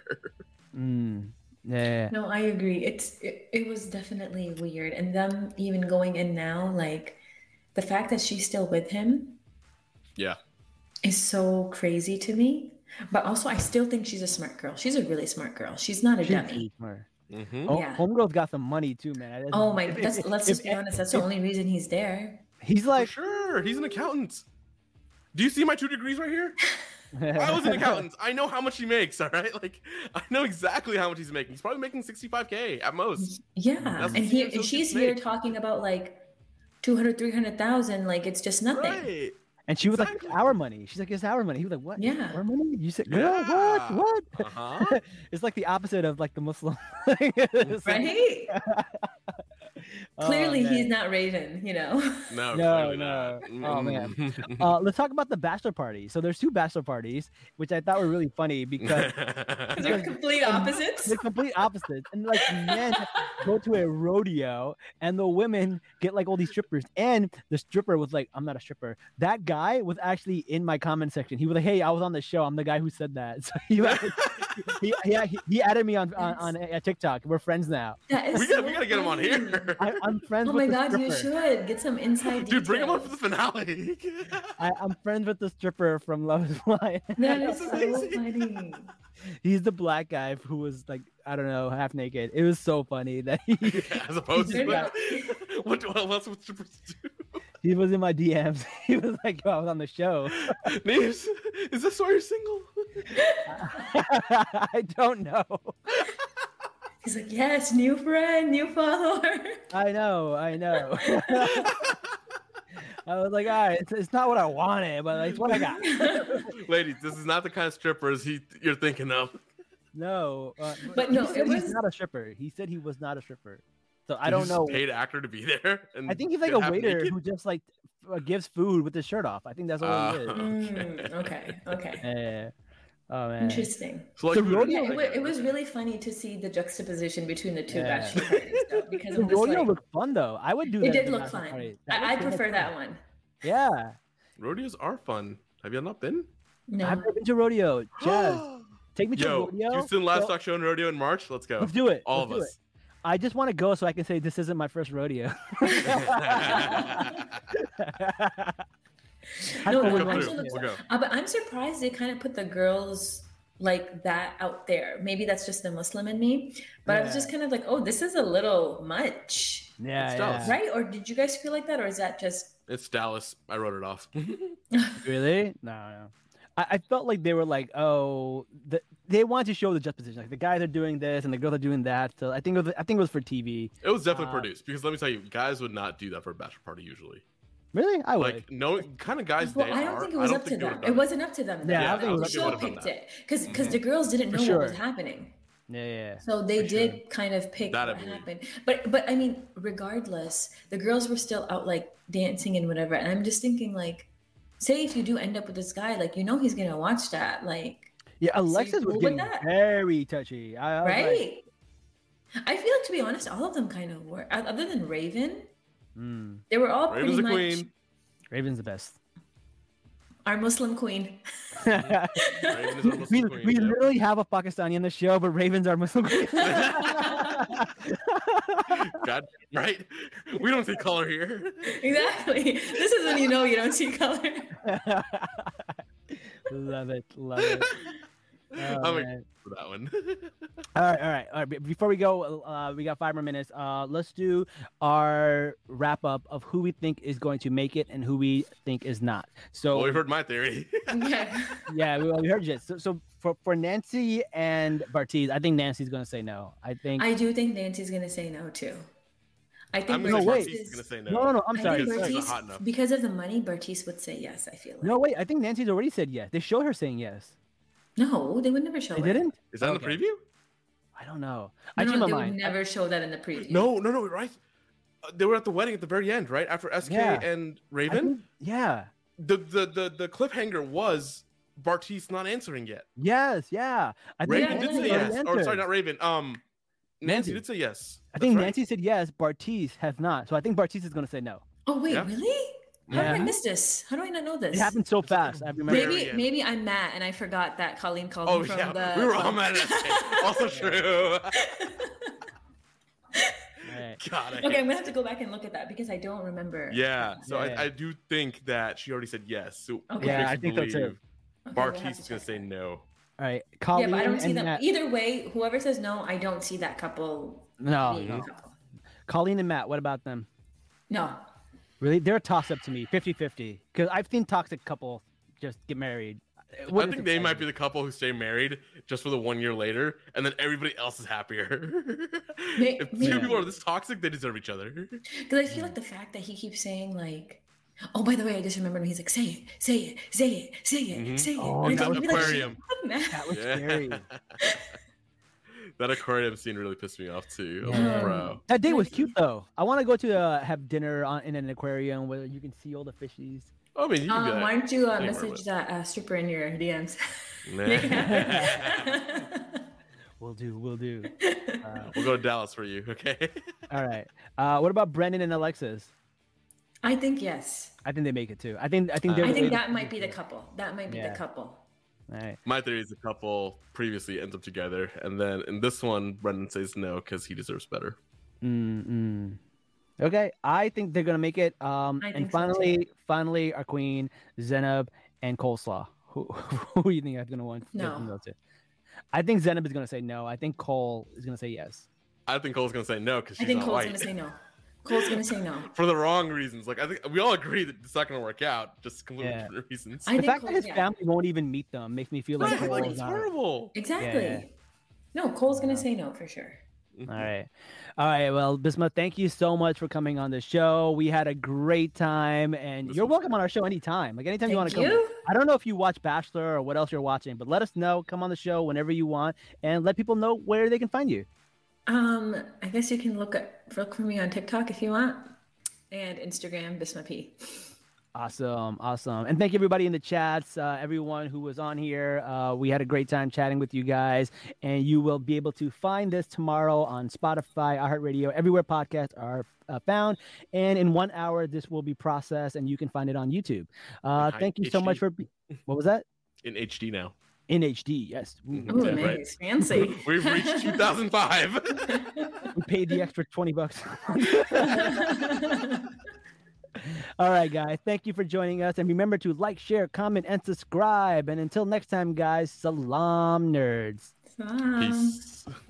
Mm. Yeah. No, I agree. It was definitely weird. And them even going in now, like the fact that she's still with him Yeah. is so crazy to me. But also I still think she's a smart girl. She's a really smart girl. She's not a She's dummy. smart. Mm-hmm. Oh, Yeah. Homegirl's got some money too, man. Oh my, If- let's if- just be honest. That's the only reason he's there. He's For like, sure, he's an accountant. Do you see my 2 degrees right here? I was an accountant. I know how much he makes. All right, like I know exactly how much he's making. He's probably making 65K at most. Yeah. That's And what he senior and she's associates here make. talking about like 200, 300,000. Like it's just nothing. Right. and she was like, Exactly. "It's our money." She's like, "It's our money." He was like, "What? Yeah. Our money?" You said, Yeah. What? Uh-huh. It's like the opposite of like the Muslim. It's like- Right? Oh, Clearly man. he's not Raven, you know. No, No, clearly no. not. Oh, man. Mm. Let's talk about the bachelor party. So there's 2 bachelor parties, which I thought were really funny because They're complete opposites. they're complete opposites. And like men go to a rodeo and the women get like all these strippers. And the stripper was like, "I'm not a stripper." That guy was actually in my comment section. He was like, "Hey, I was on the show. I'm the guy who said that." So he added me on TikTok. We're friends now. That is we gotta get him on funny. here. I'm friends Oh with my the god, you stripper. should get some inside Dude, bring him on for details. the finale. I'm friends with the stripper from Love Is Blind. That is so amazing. funny. He's the black guy who was like, I don't know, half naked. It was so funny that As opposed to Yeah. what else would strippers do? he was in my DMs. He was like, "Yo, I was on the show." Names, is this why you're single? I don't know. He's like, yes, new friend, new follower. I know. I was like, all right, it's not what I wanted, but like, it's what I got. Ladies, this is not the kind of strippers you're thinking of. No. But he no, said it he's was- not a stripper. He said he was not a stripper. So I He's don't just know. a paid actor to be there. And I think he's like get a half waiter naked? who just like gives food with his shirt off. I think that's all he is. Okay. Yeah. Oh man. Interesting. So like, The who did rodeo- you Yeah, think it of? was really funny to see the juxtaposition between the two Yeah. bachelor parties, though, because The it was rodeo like, looked fun though. I would do that. it at did the look bachelor fun. party. I looked so much prefer that fun. one. Yeah. Rodeos are fun. Have you not been? No. I've never been to rodeo. Jazz, take me to Yo, rodeo. Houston Livestock So- Show and Rodeo in March. Let's go. Let's do it. All Let's of do us. it. I just want to go so I can say this isn't my first rodeo. No, We'll no, go it through. actually looks We'll go. but I'm surprised they kind of put the girls like that out there. Maybe that's just the Muslim in me, but I was Yeah. just kind of like, oh, this is a little much, Yeah, It's yeah. Dallas. right? Or did you guys feel like that, or is that just It's Dallas. I wrote it off. Really? No. I felt like they were like, oh, they wanted to show the juxtaposition. Like the guys are doing this and the girls are doing that. So I think it was for TV. It was definitely Uh, produced because let me tell you, guys would not do that for a bachelor party usually. Really? I would. Like, no kind of guys Well, they I don't are. think it was up to they them. would've It done wasn't up to them. Yeah, I don't think it the was up to show them. picked it because the girls didn't For know what was sure. happening. Yeah. So they For did sure. kind of pick That I what believe. happened. But I mean, regardless, the girls were still out like dancing and whatever. And I'm just thinking like, say if you do end up with this guy, like he's gonna watch that, like, Yeah, so Alexis you was cool with getting that? very touchy. I was like, Right? I feel like, to be honest, all of them kind of were. Other than Raven, they were all Raven's pretty a much queen. Raven's the best. our Muslim queen. Raven is our we Muslim queen. we Yep. literally have a Pakistani on the show, but Raven's our Muslim queen. God, right? We don't see color here. Exactly. This is when you know you don't see color. Love it. Oh, I'm man. excited for that one. All right. Before we go, we got 5 more minutes. Let's do our wrap up of who we think is going to make it and who we think is not. So Well, we've heard my theory. Okay. yeah, we heard you. So for Nancy and Bartiz, I think Nancy's going to say no. I do think Nancy's gonna say no too. I think I'm No, gonna wait. say Bartiz is gonna say no. No. I'm I sorry. think Because sorry. he's not hot enough. because of the money, Bartiz would say yes. I feel like. No, wait. I think Nancy's already said yes. They showed her saying yes. No, they would never show They it. didn't. Is that in Okay. the preview? I don't know. No, I changed they my would mind. never show that in the preview. No, right? They were at the wedding at the very end, right? After SK Yeah. and I Raven. think- yeah. The cliffhanger was Bartiz not answering yet. Yes. Yeah. I think Raven Nancy did say already yes. Or answered. sorry, not Raven. Nancy Nancy. did say yes. I think That's right. Nancy said yes. Bartiz has not. So I think Bartiz is going to say no. Oh wait, Yeah. really? How did Yeah. I miss this? How do I not know this? It happened so fast. I remember. Very Maybe end. maybe I'm mad and I forgot that Colleen called Oh me from yeah, the. we were all mad at SK. Also true. Right. God, I Okay, hate I'm gonna have to go back and look at that because I don't remember. Yeah, so Yeah. I do think that she already said yes. So Okay. Yeah, makes I me think so too. believe Okay, we'll have Bartiz to is gonna check say that. no. All right. Yeah, Colleen but I don't see and them. Matt. Either way, whoever says no, I don't see that couple No, being no. a couple. Colleen and Matt, what about them? No. Really? They're a toss up to me, 50-50. Because I've seen toxic couples just get married. I think they might be the couple who stay married just for the 1 year later, and then everybody else is happier. If two maybe. people are this toxic, they deserve each other. Because I feel like the fact that he keeps saying like, "Oh, by the way, I just remembered," when he's like, "Say it, say it, say it, say it, say it." Oh, And that I'd be like, aquarium. "Shut up, man." That was scary. That aquarium scene really pissed me off too. Yeah. Bro. That day was cute though. I want to go to have dinner in an aquarium where you can see all the fishies. I mean, you can do that. Why don't you anywhere, message that stripper in your DMs? Nah. Make it happen. We'll do. We'll go to Dallas for you, okay? All right. What about Brendan and Alexis? I think yes. I think they make it too. I think they're. I the way think to- that might be the couple. That might be Yeah. the couple. All right. My theory is the couple previously ends up together, and then in this one, Brendan says no because he deserves better. Okay, I think they're gonna make it. And think so, finally, our queen Zenab and Coleslaw. Who do you think is gonna win? No. from those two? I think Zenab is gonna say no. I think Cole is gonna say yes. I think Cole's gonna say no because I she's think not Cole's white. gonna say no. Cole's gonna say no. For the wrong reasons. Like I think we all agree that it's not gonna work out, just completely Yeah. different reasons. I The think fact that Cole- his yeah. family won't even meet them makes me feel like Right, Cole like is it's not. horrible. Exactly. Yeah. No, Cole's gonna say no for sure. All right. Well, Bisma, thank you so much for coming on the show. We had a great time, and This you're was welcome on our show anytime. Like anytime you want Thank to come. you. I don't know if you watch Bachelor or what else you're watching, but let us know. Come on the show whenever you want, and let people know where they can find you. I guess you can look for me on TikTok if you want, and Instagram, Bisma P. Awesome. And thank you everybody in the chats, everyone who was on here. We had a great time chatting with you guys, and you will be able to find this tomorrow on Spotify, iHeartRadio, everywhere podcasts are found. And in 1 hour, this will be processed, and you can find it on YouTube. Thank you so much for. What was that? In HD now. In HD, yes. Ooh, Yeah, nice, right. fancy. We've reached 2005. We paid the extra $20. All right, guys. Thank you for joining us. And remember to like, share, comment, and subscribe. And until next time, guys, salam, nerds. Salam. Peace.